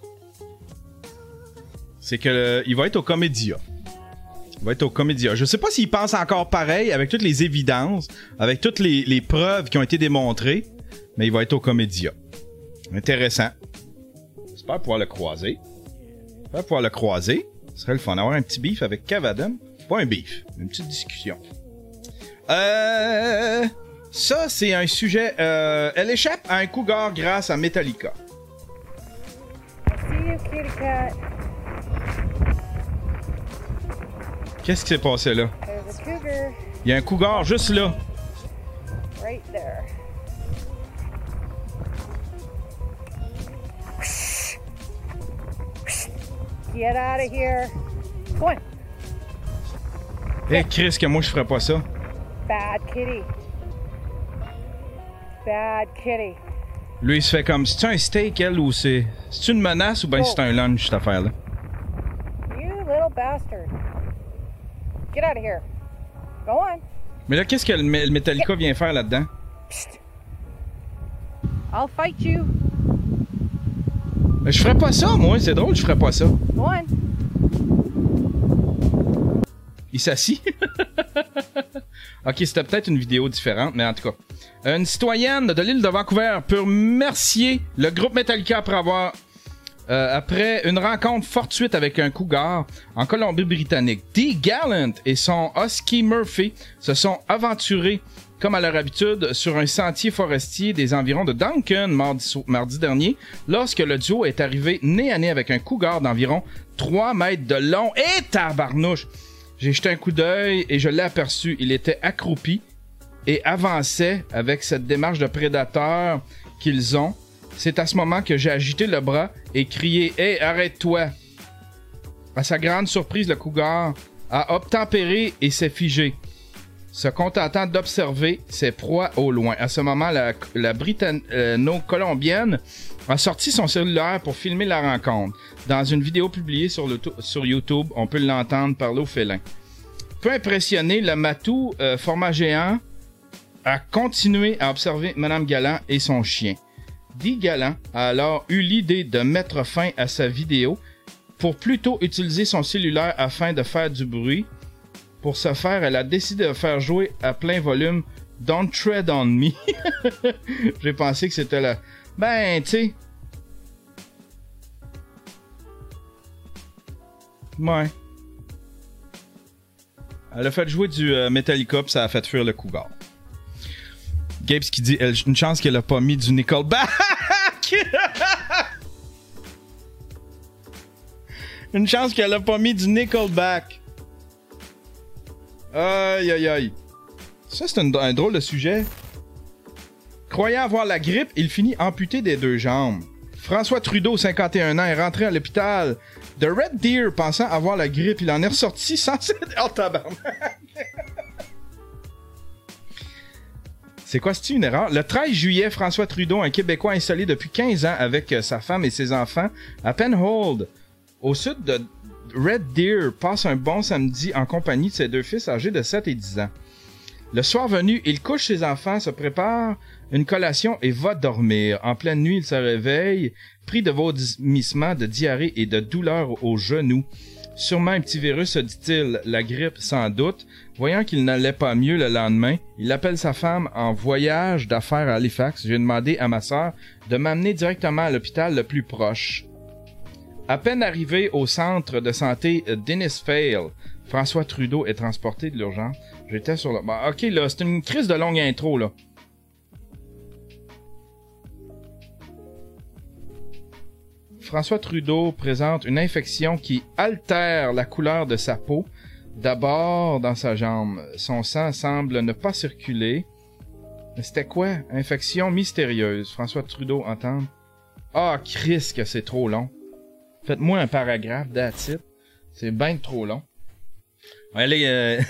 C'est que euh, il va être au Comédia. Il va être au Comédia. Je sais pas s'il pense encore pareil, avec toutes les évidences, avec toutes les, les preuves qui ont été démontrées, mais il va être au Comédia. Intéressant. J'espère pouvoir le croiser. J'espère pouvoir le croiser. Ce serait le fun d'avoir un petit beef avec Cavadam. Pas un beef, une petite discussion. Euh, ça, c'est un sujet... Euh, elle échappe à un cougar grâce à Metallica. Qu'est-ce qui s'est passé là? Il y a un cougar juste là. Right there. Get out of here. Go on. Eh, Chris, que moi je ferais pas ça. Bad kitty. Bad kitty. Lui, il se fait comme, c'est-tu un steak, elle, ou c'est... C'est-tu une menace, ou bien oh. c'est un lunch, cette affaire-là? You little bastard. Get out of here. Go on. Mais là, qu'est-ce que le, le Metallica vient faire là-dedans? Psst. I'll fight you. Mais je ferais pas ça, moi. C'est drôle, je ferais pas ça. Go on. Il s'assit. Ok, c'était peut-être une vidéo différente, mais en tout cas. Une citoyenne de l'île de Vancouver peut remercier le groupe Metallica après avoir... Euh, après une rencontre fortuite avec un cougar en Colombie-Britannique. Dee Gallant et son husky Murphy se sont aventurés, comme à leur habitude, sur un sentier forestier des environs de Duncan mardi, mardi dernier, lorsque le duo est arrivé nez à nez avec un cougar d'environ trois mètres de long. Et tabarnouche! J'ai jeté un coup d'œil et je l'ai aperçu. Il était accroupi et avançait avec cette démarche de prédateurs qu'ils ont. C'est à ce moment que j'ai agité le bras et crié « Hey, arrête-toi !» À sa grande surprise, le cougar a obtempéré et s'est figé, se contentant d'observer ses proies au loin. À ce moment, la, la Britanno-Colombienne a sorti son cellulaire pour filmer la rencontre. Dans une vidéo publiée sur, le sur YouTube, on peut l'entendre parler au félin. Peu impressionné, le matou, euh, format géant, a continué à observer Madame Gallant et son chien. Dee Gallant a alors eu l'idée de mettre fin à sa vidéo pour plutôt utiliser son cellulaire afin de faire du bruit. Pour ce faire, elle a décidé de faire jouer à plein volume Don't Tread on Me. J'ai pensé que c'était la... Ben, tu sais... Ouais. Elle a fait jouer du euh, Metallica pis ça a fait fuir le cougar. Gabes qui dit elle, une chance qu'elle a pas mis du Nickelback. Une chance qu'elle a pas mis du Nickelback. Aïe aïe aïe. Ça c'est un, un drôle de sujet. Croyant avoir la grippe, il finit amputé des deux jambes. François Trudeau, cinquante et un ans, est rentré à l'hôpital de Red Deer pensant avoir la grippe. Il en est ressorti sans... Oh tabarnak. C'est quoi, c'est une erreur? Le treize juillet, François Trudeau, un Québécois installé depuis quinze ans avec sa femme et ses enfants à Penhold, au sud de Red Deer, passe un bon samedi en compagnie de ses deux fils âgés de sept et dix ans. Le soir venu, il couche ses enfants, se prépare une collation et va dormir. En pleine nuit, il se réveille, pris de vomissements, de diarrhée et de douleurs aux genoux. Sûrement un petit virus, se dit-il, la grippe sans doute. Voyant qu'il n'allait pas mieux le lendemain, il appelle sa femme en voyage d'affaires à Halifax. J'ai demandé à ma sœur de m'amener directement à l'hôpital le plus proche. À peine arrivé au centre de santé d'Innisfail, François Trudeau est transporté de l'urgence. J'étais sur le... Bon, ok, là, c'est une crise de longue intro, là. François Trudeau présente une infection qui altère la couleur de sa peau. D'abord dans sa jambe. Son sang semble ne pas circuler. C'était quoi? Infection mystérieuse. François Trudeau entend. Ah, oh, Chris, que c'est trop long. Faites-moi un paragraphe, that's it. C'est bien trop long. Allez, euh...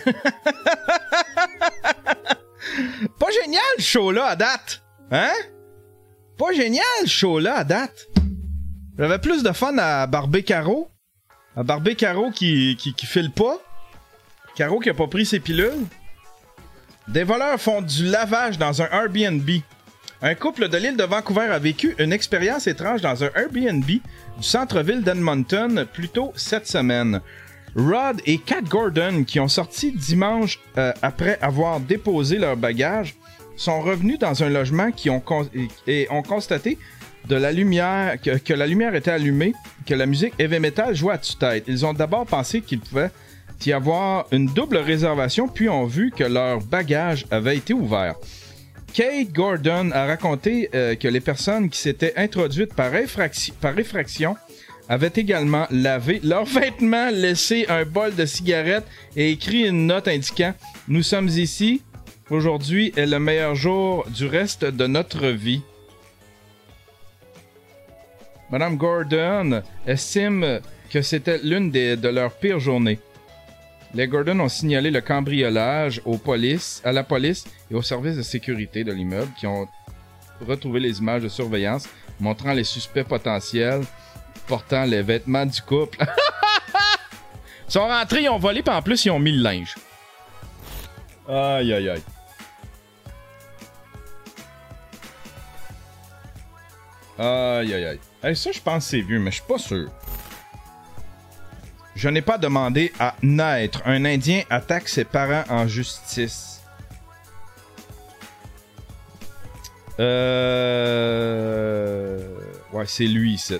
Pas génial, le show-là, à date. Hein? Pas génial, le show-là, à date. J'avais plus de fun à Barbé Caro. À Barbé Caro qui, qui, qui file pas. Caro qui a pas pris ses pilules. Des voleurs font du lavage dans un Airbnb. Un couple de l'île de Vancouver a vécu une expérience étrange dans un Airbnb du centre-ville d'Edmonton plus tôt cette semaine. Rod et Kat Gordon, qui ont sorti dimanche euh, après avoir déposé leurs bagages, sont revenus dans un logement qui ont con- et, et ont constaté de la lumière, que, que la lumière était allumée, que la musique heavy metal jouait à tue-tête. Ils ont d'abord pensé qu'il pouvait y avoir une double réservation, puis ont vu que leurs bagages avaient été ouverts. Kate Gordon a raconté euh, que les personnes qui s'étaient introduites par, infraction, par effraction avaient également lavé leurs vêtements, laissé un bol de cigarettes et écrit une note indiquant « Nous sommes ici. Aujourd'hui est le meilleur jour du reste de notre vie. » Madame Gordon estime que c'était l'une des, de leurs pires journées. Les Gordon ont signalé le cambriolage aux polices, à la police et aux services de sécurité de l'immeuble qui ont retrouvé les images de surveillance montrant les suspects potentiels portant les vêtements du couple. Ils sont rentrés, ils ont volé, puis en plus, ils ont mis le linge. Aïe, aïe, aïe. Aïe, aïe, aïe. Hey, ça, je pense que c'est vieux, mais je suis pas sûr. Je n'ai pas demandé à naître. Un Indien attaque ses parents en justice. Euh... Ouais, c'est lui, ici.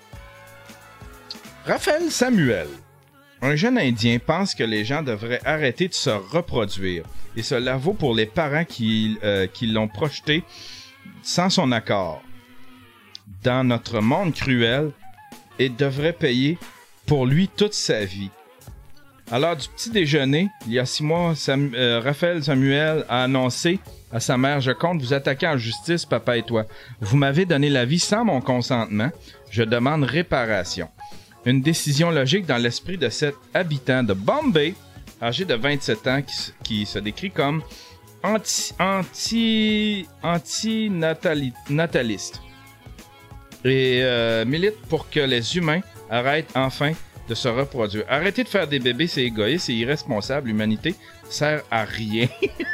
Raphaël Samuel. Un jeune Indien pense que les gens devraient arrêter de se reproduire. Et cela vaut pour les parents qui, euh, qui l'ont projeté sans son accord. Dans notre monde cruel, et devrait payer pour lui toute sa vie. À l'heure du petit déjeuner, il y a six mois, Sam, euh, Raphaël Samuel a annoncé à sa mère « Je compte vous attaquer en justice, papa et toi. Vous m'avez donné la vie sans mon consentement. Je demande réparation. » Une décision logique dans l'esprit de cet habitant de Bombay, âgé de vingt-sept ans, qui, qui se décrit comme anti, anti, anti-nataliste et euh, milite pour que les humains arrêtent enfin de se reproduire. Arrêtez de faire des bébés, c'est égoïste et irresponsable. L'humanité sert à rien.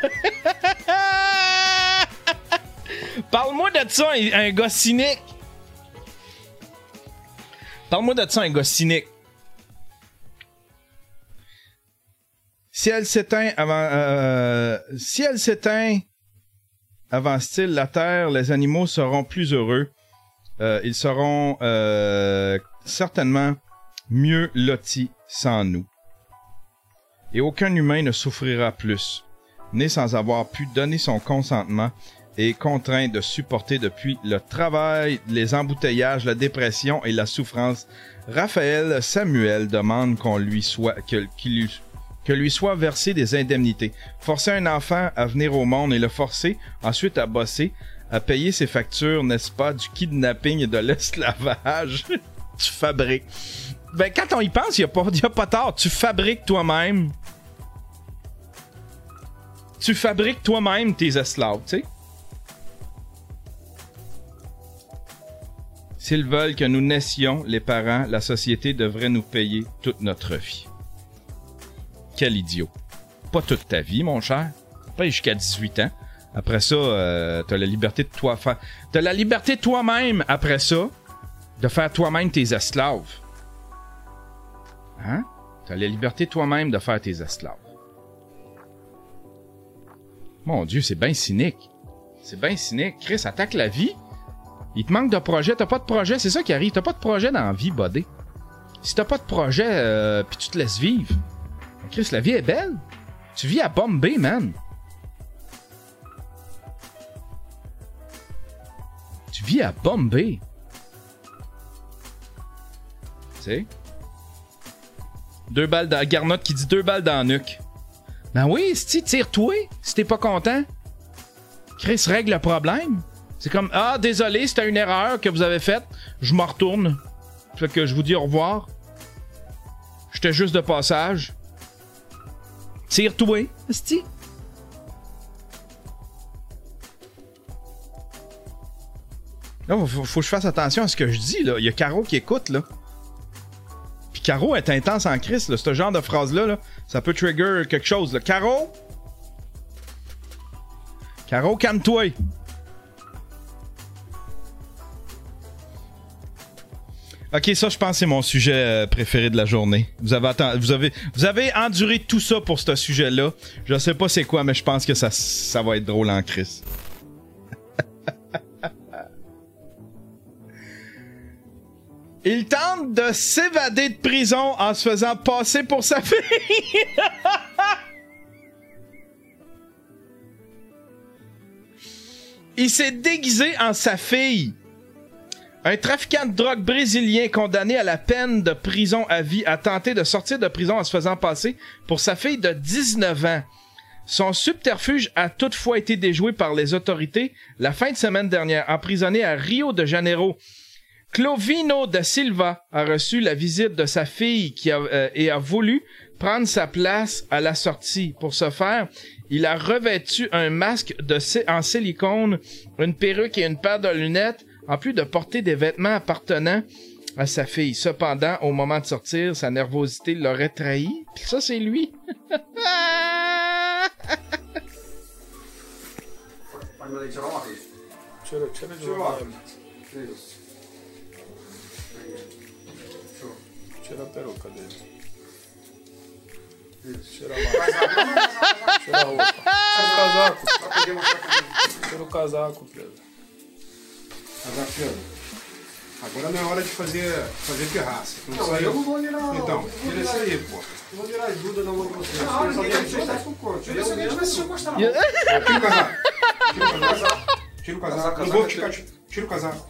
Parle-moi de ça, un, un gars cynique. Parle-moi de ça, un gars cynique. Si elle s'éteint avant... Euh, si elle s'éteint avant style la Terre, les animaux seront plus heureux. Euh, ils seront euh, certainement mieux lotis sans nous. Et aucun humain ne souffrira plus, né sans avoir pu donner son consentement et contraint de supporter depuis le travail, les embouteillages, la dépression et la souffrance. Raphaël Samuel demande qu'on lui soit, que, qu'il lui, que lui soit versé des indemnités. Forcer un enfant à venir au monde et le forcer ensuite à bosser, à payer ses factures, n'est-ce pas, du kidnapping et de l'esclavage. Tu fabriques. Ben, quand on y pense, il n'y a, a pas tort. Tu fabriques toi-même. Tu fabriques toi-même tes esclaves, tu sais. S'ils veulent que nous naissions, les parents, la société devrait nous payer toute notre vie. Quel idiot. Pas toute ta vie, mon cher. Pas jusqu'à dix-huit ans. Après ça, euh, t'as la liberté de toi faire. T'as la liberté de toi-même, après ça, de faire toi-même tes esclaves. Hein? T'as la liberté toi-même de faire tes esclaves. Mon Dieu, c'est bien cynique. C'est bien cynique. Chris, attaque la vie. Il te manque de projet. T'as pas de projet. C'est ça qui arrive. T'as pas de projet dans la vie, buddy. Si t'as pas de projet, euh, pis tu te laisses vivre. Chris, la vie est belle. Tu vis à Bombay, man. Tu vis à Bombay. Tu sais? Deux balles dans... Garnotte qui dit deux balles dans la nuque. Ben oui, si tire-toi, si t'es pas content. Chris, règle le problème. C'est comme, ah, désolé, c'était une erreur que vous avez faite. Je m'en retourne. Fait que je vous dis au revoir. J'étais juste de passage. Tire-toi, esti. Là, faut, faut que je fasse attention à ce que je dis, là. Il y a Caro qui écoute, là. Puis Caro est intense en crise, là. Ce genre de phrase-là, là, ça peut trigger quelque chose, là. Caro? Caro, calme-toi. Ok, ça, je pense que c'est mon sujet euh, préféré de la journée. Vous avez, atten- vous, avez, vous avez enduré tout ça pour ce sujet-là. Je sais pas c'est quoi, mais je pense que ça, ça va être drôle en crise. Il tente de s'évader de prison en se faisant passer pour sa fille. Il s'est déguisé en sa fille. Un trafiquant de drogue brésilien condamné à la peine de prison à vie a tenté de sortir de prison en se faisant passer pour sa fille de dix-neuf ans. Son subterfuge a toutefois été déjoué par les autorités la fin de semaine dernière. Emprisonné à Rio de Janeiro, Clovino da Silva a reçu la visite de sa fille qui a, euh, et a voulu prendre sa place à la sortie. Pour ce faire, il a revêtu un masque de en silicone, une perruque et une paire de lunettes, en plus de porter des vêtements appartenant à sa fille. Cependant, au moment de sortir, sa nervosité l'aurait trahi. Puis ça, c'est lui. Tira a peruca dele. Tira a máscara. Tira a roupa. Tira o casaco. Tira o casaco, Pedro. Casaco, Pedro. Agora não é hora de fazer, fazer pirraça. Não, não eu não vou virar. Então, tira isso aí, pô. Eu vou virar ajuda na mão pra você. Não, ninguém vai ajudar com o corpo. Tira isso aí, vai se encostar. Tira o casaco. Tira o casaco. Tira o casaco. Não vou ficar. Tira o casaco.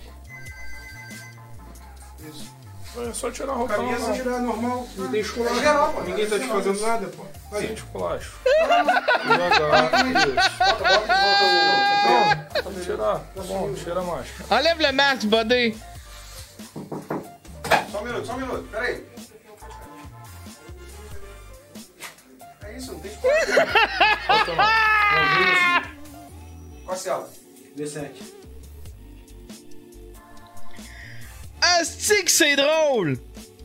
Isso. É só tirar a roupa. Caminha normal. se tirar normal, não tem esculacho. É geral, pô. Ninguém tá te fazendo nada, pô. Aí. Sem esculacho. Devagar. Isso. Bota, bota, bota o... Não, pode tirar. Tá bom, tira a máscara. Enlève le masque, buddy. Só um minuto, só um minuto. Pera aí. É isso, não tem esculacho. Bota não. Qual a cela? D sete. Asti que c'est drôle!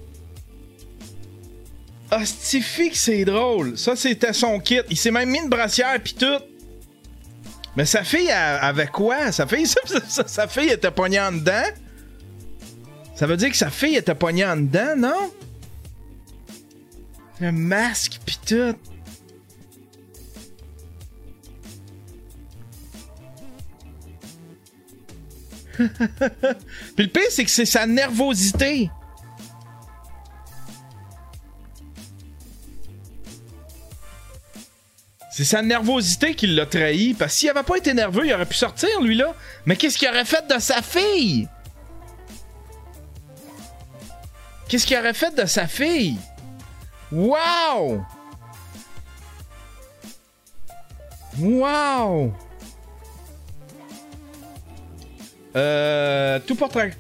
Asti que c'est drôle! Ça, c'était son kit. Il s'est même mis une brassière pis tout. Mais sa fille, elle, avait quoi? Sa fille, sa, sa, sa fille était pognée en dedans? Ça veut dire que sa fille était pognée en dedans, non? Le masque pis tout. Puis le pire, c'est que c'est sa nervosité. C'est sa nervosité qui l'a trahi. Parce que s'il avait pas été nerveux, il aurait pu sortir, lui, là. Mais qu'est-ce qu'il aurait fait de sa fille? Qu'est-ce qu'il aurait fait de sa fille? Wow! Wow! Euh, tout porte à...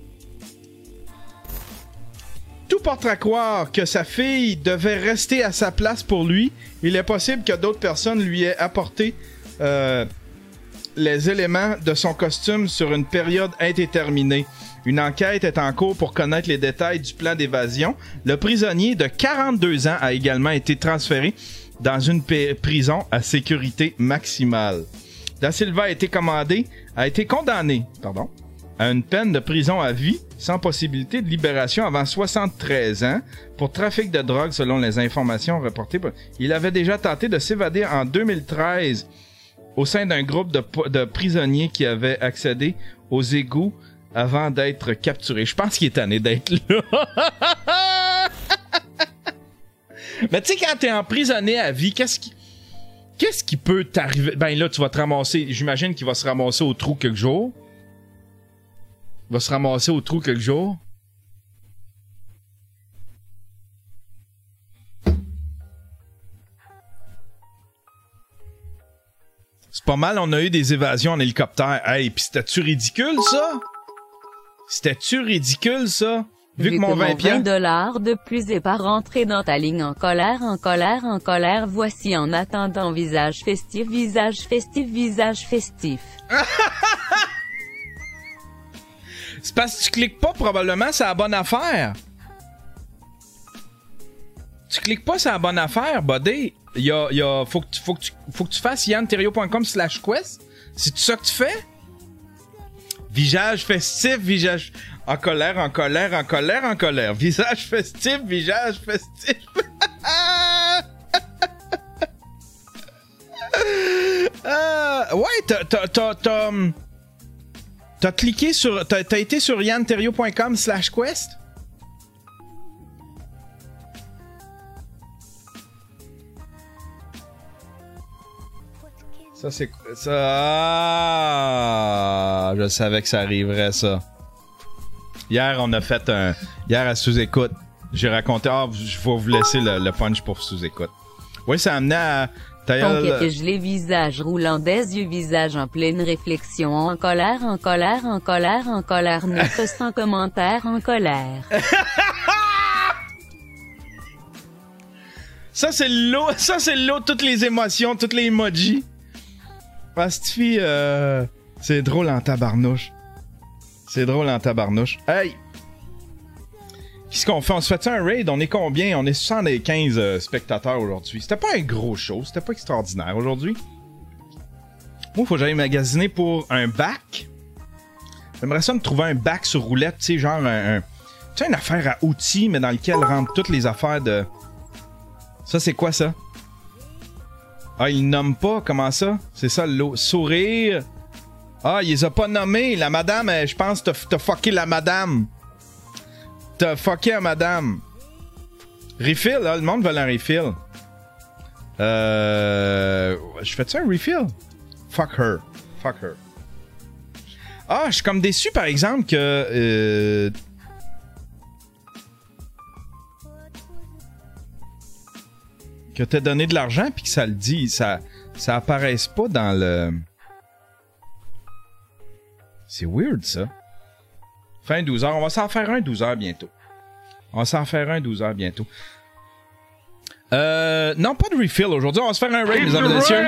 Tout porte à croire que sa fille devait rester à sa place pour lui. Il est possible que d'autres personnes lui aient apporté euh, les éléments de son costume sur une période indéterminée. Une enquête est en cours pour connaître les détails du plan d'évasion. Le prisonnier de quarante-deux ans a également été transféré dans une p- prison à sécurité maximale. Da Silva a été commandé, a été condamné, pardon, à une peine de prison à vie sans possibilité de libération avant soixante-treize ans pour trafic de drogue selon les informations reportées. Il avait déjà tenté de s'évader en deux mille treize au sein d'un groupe de, de prisonniers qui avaient accédé aux égouts avant d'être capturé. Je pense qu'il est tanné d'être là. Mais tu sais, quand t'es emprisonné à vie, qu'est-ce qui... Qu'est-ce qui peut t'arriver? Ben là, tu vas te ramasser. J'imagine qu'il va se ramasser au trou quelques jours. Il va se ramasser au trou quelques jours. C'est pas mal, on a eu des évasions en hélicoptère. Hey, pis c'était-tu ridicule, ça? C'était-tu ridicule, ça? Vu, Vu que mon vingt dollars de plus est pas rentré dans ta ligne en colère, en colère, en colère, voici en attendant visage festif, visage festif, visage festif. C'est parce que tu cliques pas, probablement, c'est la bonne affaire. Tu cliques pas sur la bonne affaire, buddy. Il y a, il y a, faut que tu, faut que tu, faut que tu fasses yann terriot point com slash quest. C'est ça que tu fais? Visage festif, visage... En colère, en colère, en colère, en colère. Visage festif, visage festif. euh, ouais, t'as, t'as, t'as, t'as, t'as cliqué sur... T'as, t'as été sur yann terriot point com slash quest? Ça, c'est... Ça... Ah, je savais que ça arriverait, ça. Hier, on a fait un... Hier, à sous-écoute, j'ai raconté... Ah, je vais vous laisser le, le punch pour sous-écoute. Oui, ça amenait à... Ton que je les visages roulant des yeux, visage en pleine réflexion, en colère, en colère, en colère, en colère, notre sans commentaire, en colère. Ça, c'est l'eau, ça, c'est l'eau, toutes les émotions, toutes les emojis. Ah, cette fille, euh, c'est drôle en tabarnouche. C'est drôle en tabarnouche. Hey! Qu'est-ce qu'on fait? On se fait un raid? On est combien? On est soixante-quinze euh, spectateurs aujourd'hui. C'était pas un gros show. C'était pas extraordinaire aujourd'hui. Moi, faut que j'aille magasiner pour un bac. J'aimerais ça me trouver un bac sur roulette. Tu sais, genre un... un tu sais, une affaire à outils, mais dans lequel rentrent toutes les affaires de... Ça, c'est quoi, ça? Ah, il nomme pas. Comment ça? C'est ça, l'eau. Sourire... Ah, il les a pas nommés. La madame, je pense, t'as, t'as fucké la madame. T'as fucké la madame. Refill, là, le monde veut un refill. Euh... Je fais-tu un refill? Fuck her. Fuck her. Ah, je suis comme déçu, par exemple, que... Euh... que t'as donné de l'argent puis que ça le dit. Ça, ça apparaisse pas dans le... C'est weird, ça. Fin douze heures. On va s'en faire un douze heures bientôt. On va s'en faire un douze heures bientôt. Euh... Non, pas de refill aujourd'hui. On va se faire un raid, mesdames et messieurs.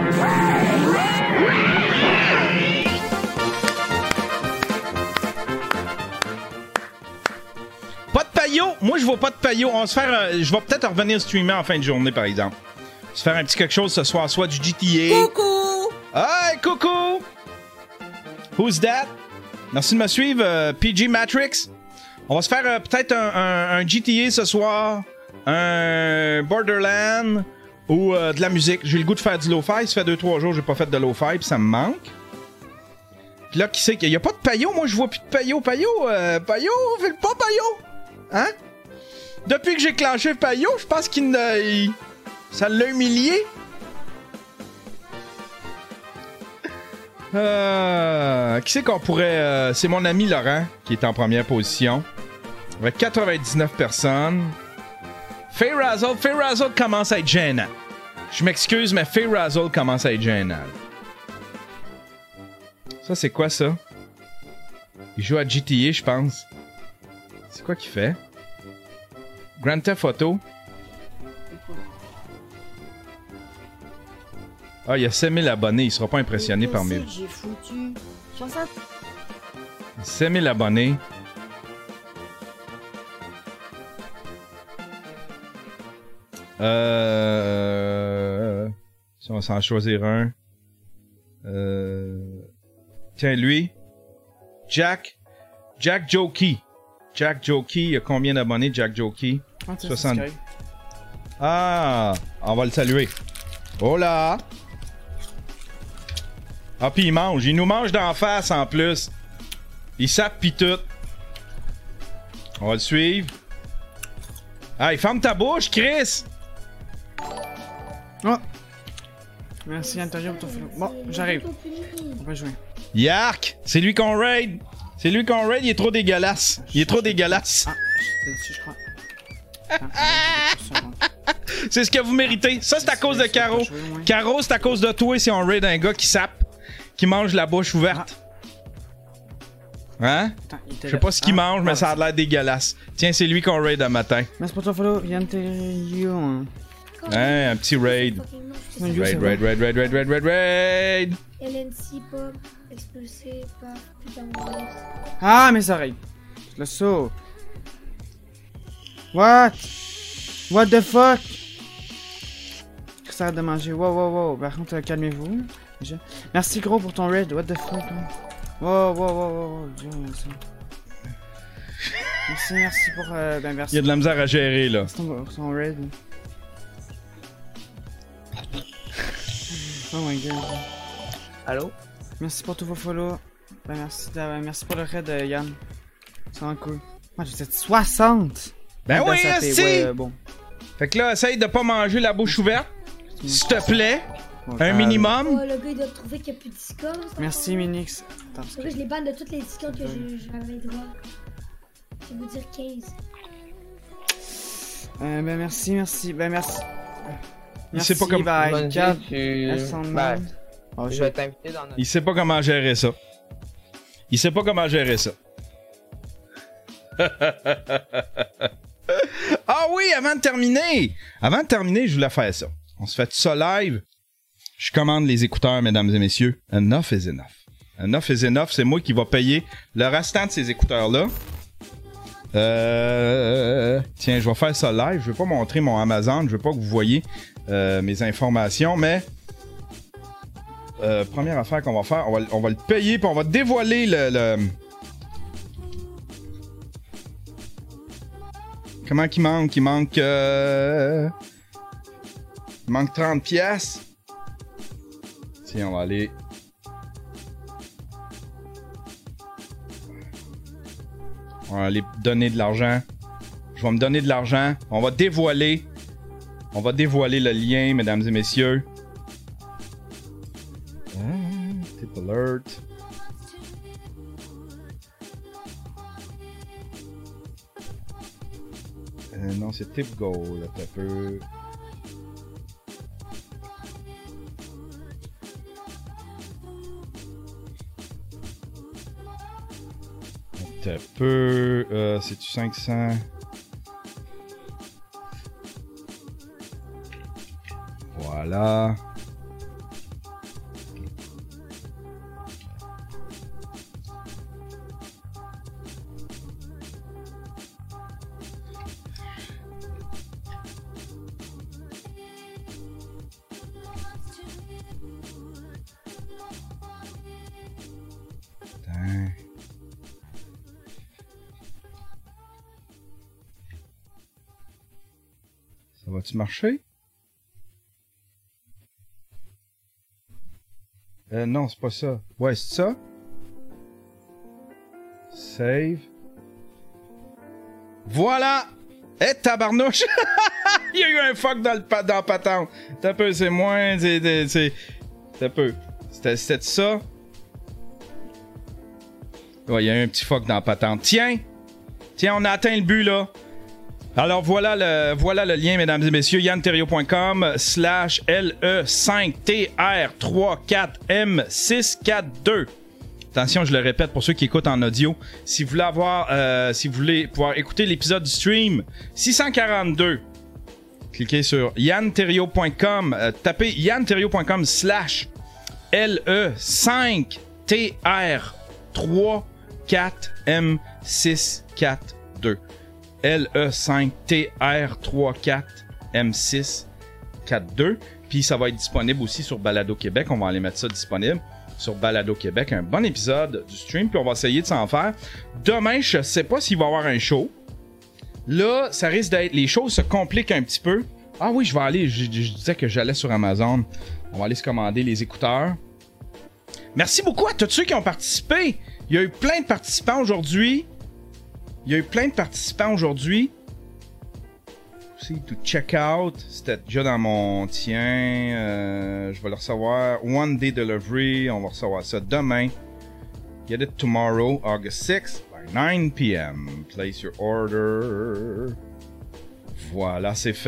Pas de paillot. Moi, je vois pas de paillot. On va se faire... Euh, je vais peut-être revenir streamer en fin de journée, par exemple. Se faire un petit quelque chose ce soir. Soit du G T A. Coucou! Hey, coucou! Who's that? Merci de me suivre, euh, P G Matrix. On va se faire euh, peut-être un, un, un G T A ce soir, un Borderland ou euh, de la musique. J'ai le goût de faire du lo-fi. Ça fait deux trois jours que j'ai pas fait de lo-fi, puis ça me manque. Puis là, qui sait qu'il y a pas de paillot? Moi, je vois plus de paillot. Paillot, euh, paillot, fais pas paillot. Hein? Depuis que j'ai clenché paillot, je pense qu'il il... ça l'a humilié. Euh, qui c'est qu'on pourrait... Euh, c'est mon ami Laurent qui est en première position. Avec quatre-vingt-dix-neuf personnes. Faye Razzle. Faye Razzle commence à être gênant. Je m'excuse, mais Faye Razzle commence à être gênant. Ça, c'est quoi, ça? Il joue à G T A, je pense. C'est quoi qu'il fait? Grand Theft Auto. Ah, il y a sept mille abonnés. Il sera pas impressionné par mes... sept mille abonnés. Euh... Si on va s'en choisir un. Euh... Tiens, lui. Jack. Jack Jokey. Jack Jokey. Il y a combien d'abonnés, Jack Jokey? soixante. Ah! On va le saluer. Oh là! Ah, pis il mange. Il nous mange d'en face, en plus. Il sape pis tout. On va le suivre. Hey, ferme ta bouche, Chris! Oh! Merci, Antonio, pour ton film. Bon, j'arrive. On va jouer. Yark! C'est lui qu'on raid! C'est lui qu'on raid, il est trop dégueulasse. Il est trop dégueulasse. Ah, je t'ai dit, je crois. Ah, C'est ce que vous méritez. Ça, c'est à cause de Caro. Caro, c'est à cause de toi si on raid un gars qui sape, qui mange la bouche ouverte. Hein? Je sais pas ce qu'il mange, mais ça a l'air dégueulasse. Tiens, c'est lui qu'on raid un matin. Merci pour ton follow, Yann Terrio. Hein, un petit raid. Raid, raid, raid, raid, raid, raid, raid, raid. L N C Pop, expulsé par Pythagoras. Ah, mes oreilles. Le saut. What? What the fuck? Ça arrête de manger. Wow, wow, wow. Par contre, euh, calmez-vous. Je... Merci gros pour ton raid. What the fuck? Hein? Wow, wow, wow, wow, wow. Dieu, merci. Merci, merci pour. Euh, ben, merci. Il y a de la misère à gérer là. C'est ton, ton raid. Oh my god. Allô? Merci pour tous vos follow. Ben, merci, ben, merci pour le raid, euh, Yann. C'est vraiment cool. Moi, j'ai peut-être soixante. Ben oui, si! Ouais, euh, bon. Fait que là, essaye de pas manger la bouche ouverte. S'il te plaît. Bon, un minimum. Oh, le gars, il doit trouver qu'il n'y a plus de Discord. Merci, Minix. Attends, parce que je les banne de toutes les Discords que j'avais droit. Je vais vous dire quinze. Euh, ben, merci, merci. Ben, merci. Il sait pas comment. Bye. Tu... Bah, oh, je vais t'inviter dans notre... Il sait pas comment gérer ça. Il sait pas comment gérer ça. Ah oui, avant de terminer, avant de terminer, je voulais faire ça. On se fait ça live. Je commande les écouteurs, mesdames et messieurs. Enough is enough. Enough is enough, c'est moi qui va payer le restant de ces écouteurs-là. Euh... Tiens, je vais faire ça live. Je vais pas montrer mon Amazon. Je veux pas que vous voyez euh, mes informations, mais euh, première affaire qu'on va faire, on va, on va le payer, puis on va dévoiler le... le... Comment qu'il manque? Il manque... Euh... Il manque trente piastres. Tiens, on va aller... On va aller donner de l'argent. Je vais me donner de l'argent. On va dévoiler... On va dévoiler le lien, mesdames et messieurs. Ah, tip alert. Euh, non, c'est tip goal, là, t'as peu. T'as peu. Euh, c'est-tu cinq cents? Voilà. Putain. Ça va-tu marcher? Euh, non, c'est pas ça. Ouais, c'est ça. Save. Voilà! Eh, tabarnouche! Il y a eu un fuck dans le pa dans patente. T'as peu, c'est moins... C'est... c'est T'as peu. C'était ça. Ouais, il y a eu un petit fuck dans la patente. Tiens! Tiens, on a atteint le but, là. Alors voilà le, voilà le lien, mesdames et messieurs, yann terriot point com slash L E cinq T R trois quatre M six quatre deux. Attention, je le répète pour ceux qui écoutent en audio. Si vous voulez avoir, euh, si vous voulez pouvoir écouter l'épisode du stream six cent quarante-deux, cliquez sur yann terriot point com, euh, tapez yann terriot point com slash L E cinq T R trois quatre M six quatre deux. L E cinq T R trois quatre M six quatre deux. Puis ça va être disponible aussi sur Balado Québec. On va aller mettre ça disponible sur Balado Québec. Un bon épisode du stream. Puis on va essayer de s'en faire. Demain, je sais pas s'il va y avoir un show. Là, ça risque d'être... Les choses se compliquent un petit peu. Ah oui, je vais aller... Je, je disais que j'allais sur Amazon. On va aller se commander les écouteurs. Merci beaucoup à tous ceux qui ont participé. Il y a eu plein de participants aujourd'hui. Il y a eu plein de participants aujourd'hui. See to check out. C'était déjà dans mon tien. Euh, je vais le recevoir. One day delivery. On va recevoir ça demain. Get it tomorrow, August sixth, by nine p m Place your order. Voilà, c'est fait.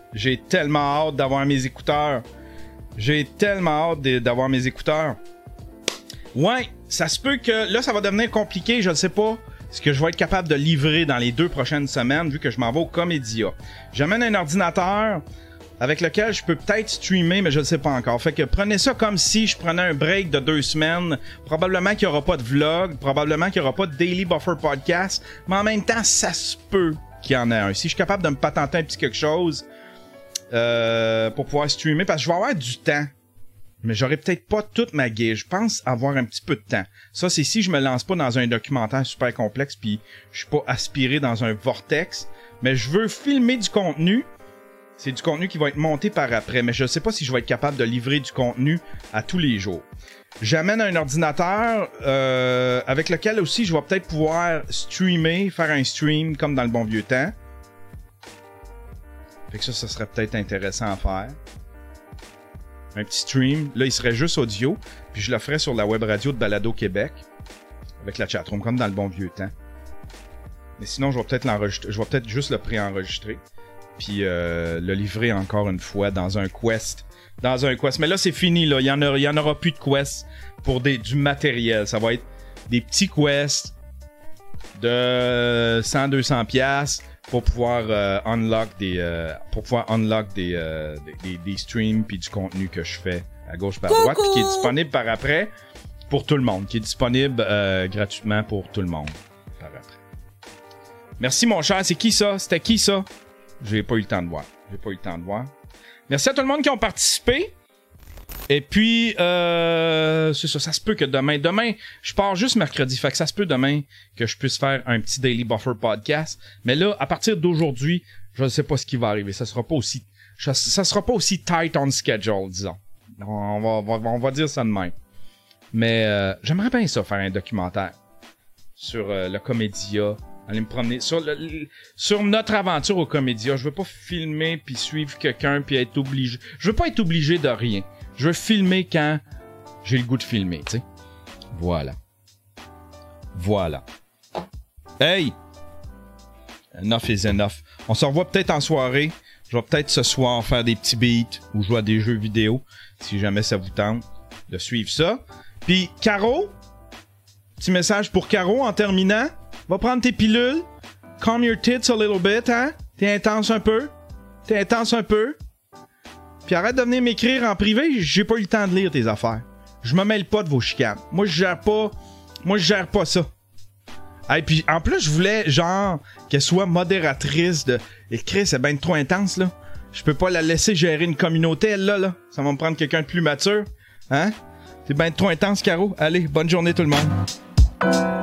J'ai tellement hâte d'avoir mes écouteurs. J'ai tellement hâte d'avoir mes écouteurs. Ouais, ça se peut que là, ça va devenir compliqué, je ne sais pas ce que je vais être capable de livrer dans les deux prochaines semaines, vu que je m'en vais au Comédia. J'amène un ordinateur avec lequel je peux peut-être streamer, mais je ne sais pas encore. Fait que prenez ça comme si je prenais un break de deux semaines. Probablement qu'il n'y aura pas de vlog, probablement qu'il n'y aura pas de Daily Buffer Podcast, mais en même temps, ça se peut qu'il y en ait un. Si je suis capable de me patenter un petit quelque chose euh, pour pouvoir streamer, parce que je vais avoir du temps. Mais j'aurai peut-être pas toute ma guide. Je pense avoir un petit peu de temps. Ça, c'est si je me lance pas dans un documentaire super complexe puis je suis pas aspiré dans un vortex. Mais je veux filmer du contenu. C'est du contenu qui va être monté par après. Mais je sais pas si je vais être capable de livrer du contenu à tous les jours. J'amène un ordinateur euh, avec lequel aussi je vais peut-être pouvoir streamer, faire un stream comme dans le bon vieux temps. Fait que ça, ça serait peut-être intéressant à faire. Un petit stream. Là, il serait juste audio. Puis je le ferais sur la web radio de Balado Québec. Avec la chatroom, comme dans le bon vieux temps. Mais sinon, je vais peut-être l'enregistrer. Je vais peut-être juste le pré-enregistrer. Puis euh, le livrer encore une fois dans un quest. Dans un quest. Mais là, c'est fini, là. Il y en aura, il y en aura plus de quests pour des, du matériel. Ça va être des petits quests de cent à deux cents piastres pour pouvoir euh, unlock des euh, pour pouvoir unlock des, euh, des, des, des streams puis du contenu que je fais à gauche par droite puis qui est disponible par après pour tout le monde, qui est disponible euh, gratuitement pour tout le monde par après. Merci mon cher, c'est qui ça? C'était qui ça? J'ai pas eu le temps de voir. J'ai pas eu le temps de voir. Merci à tout le monde qui ont participé. Et puis, euh, c'est ça, ça se peut que demain, demain, je pars juste mercredi, fait que ça se peut demain que je puisse faire un petit Daily Buffer podcast. Mais là, à partir d'aujourd'hui, je ne sais pas ce qui va arriver. Ça sera pas aussi, ça, ça sera pas aussi tight on schedule, disons. On va, on va, on va dire ça de même. Mais euh, j'aimerais bien ça, faire un documentaire sur euh, le Comédia. Aller me promener sur, le, sur notre aventure au Comédia. Je veux pas filmer puis suivre quelqu'un puis être obligé. Je veux pas être obligé de rien. Je veux filmer quand j'ai le goût de filmer, tu sais. Voilà. Voilà. Hey! Enough is enough. On se revoit peut-être en soirée. Je vais peut-être ce soir faire des petits beats ou jouer à des jeux vidéo, si jamais ça vous tente de suivre ça. Puis, Caro, petit message pour Caro en terminant. Va prendre tes pilules. Calm your tits a little bit, hein? T'es intense un peu. T'es intense un peu. Puis arrête de venir m'écrire en privé, j'ai pas eu le temps de lire tes affaires. Je me mêle pas de vos chicanes. Moi, je gère pas... Moi, je gère pas ça. Et puis, en plus, je voulais, genre, qu'elle soit modératrice de... Et Chris, c'est ben trop intense, là. Je peux pas la laisser gérer une communauté, elle, là, là. Ça va me prendre quelqu'un de plus mature. Hein? C'est ben trop intense, Caro. Allez, bonne journée, tout le monde.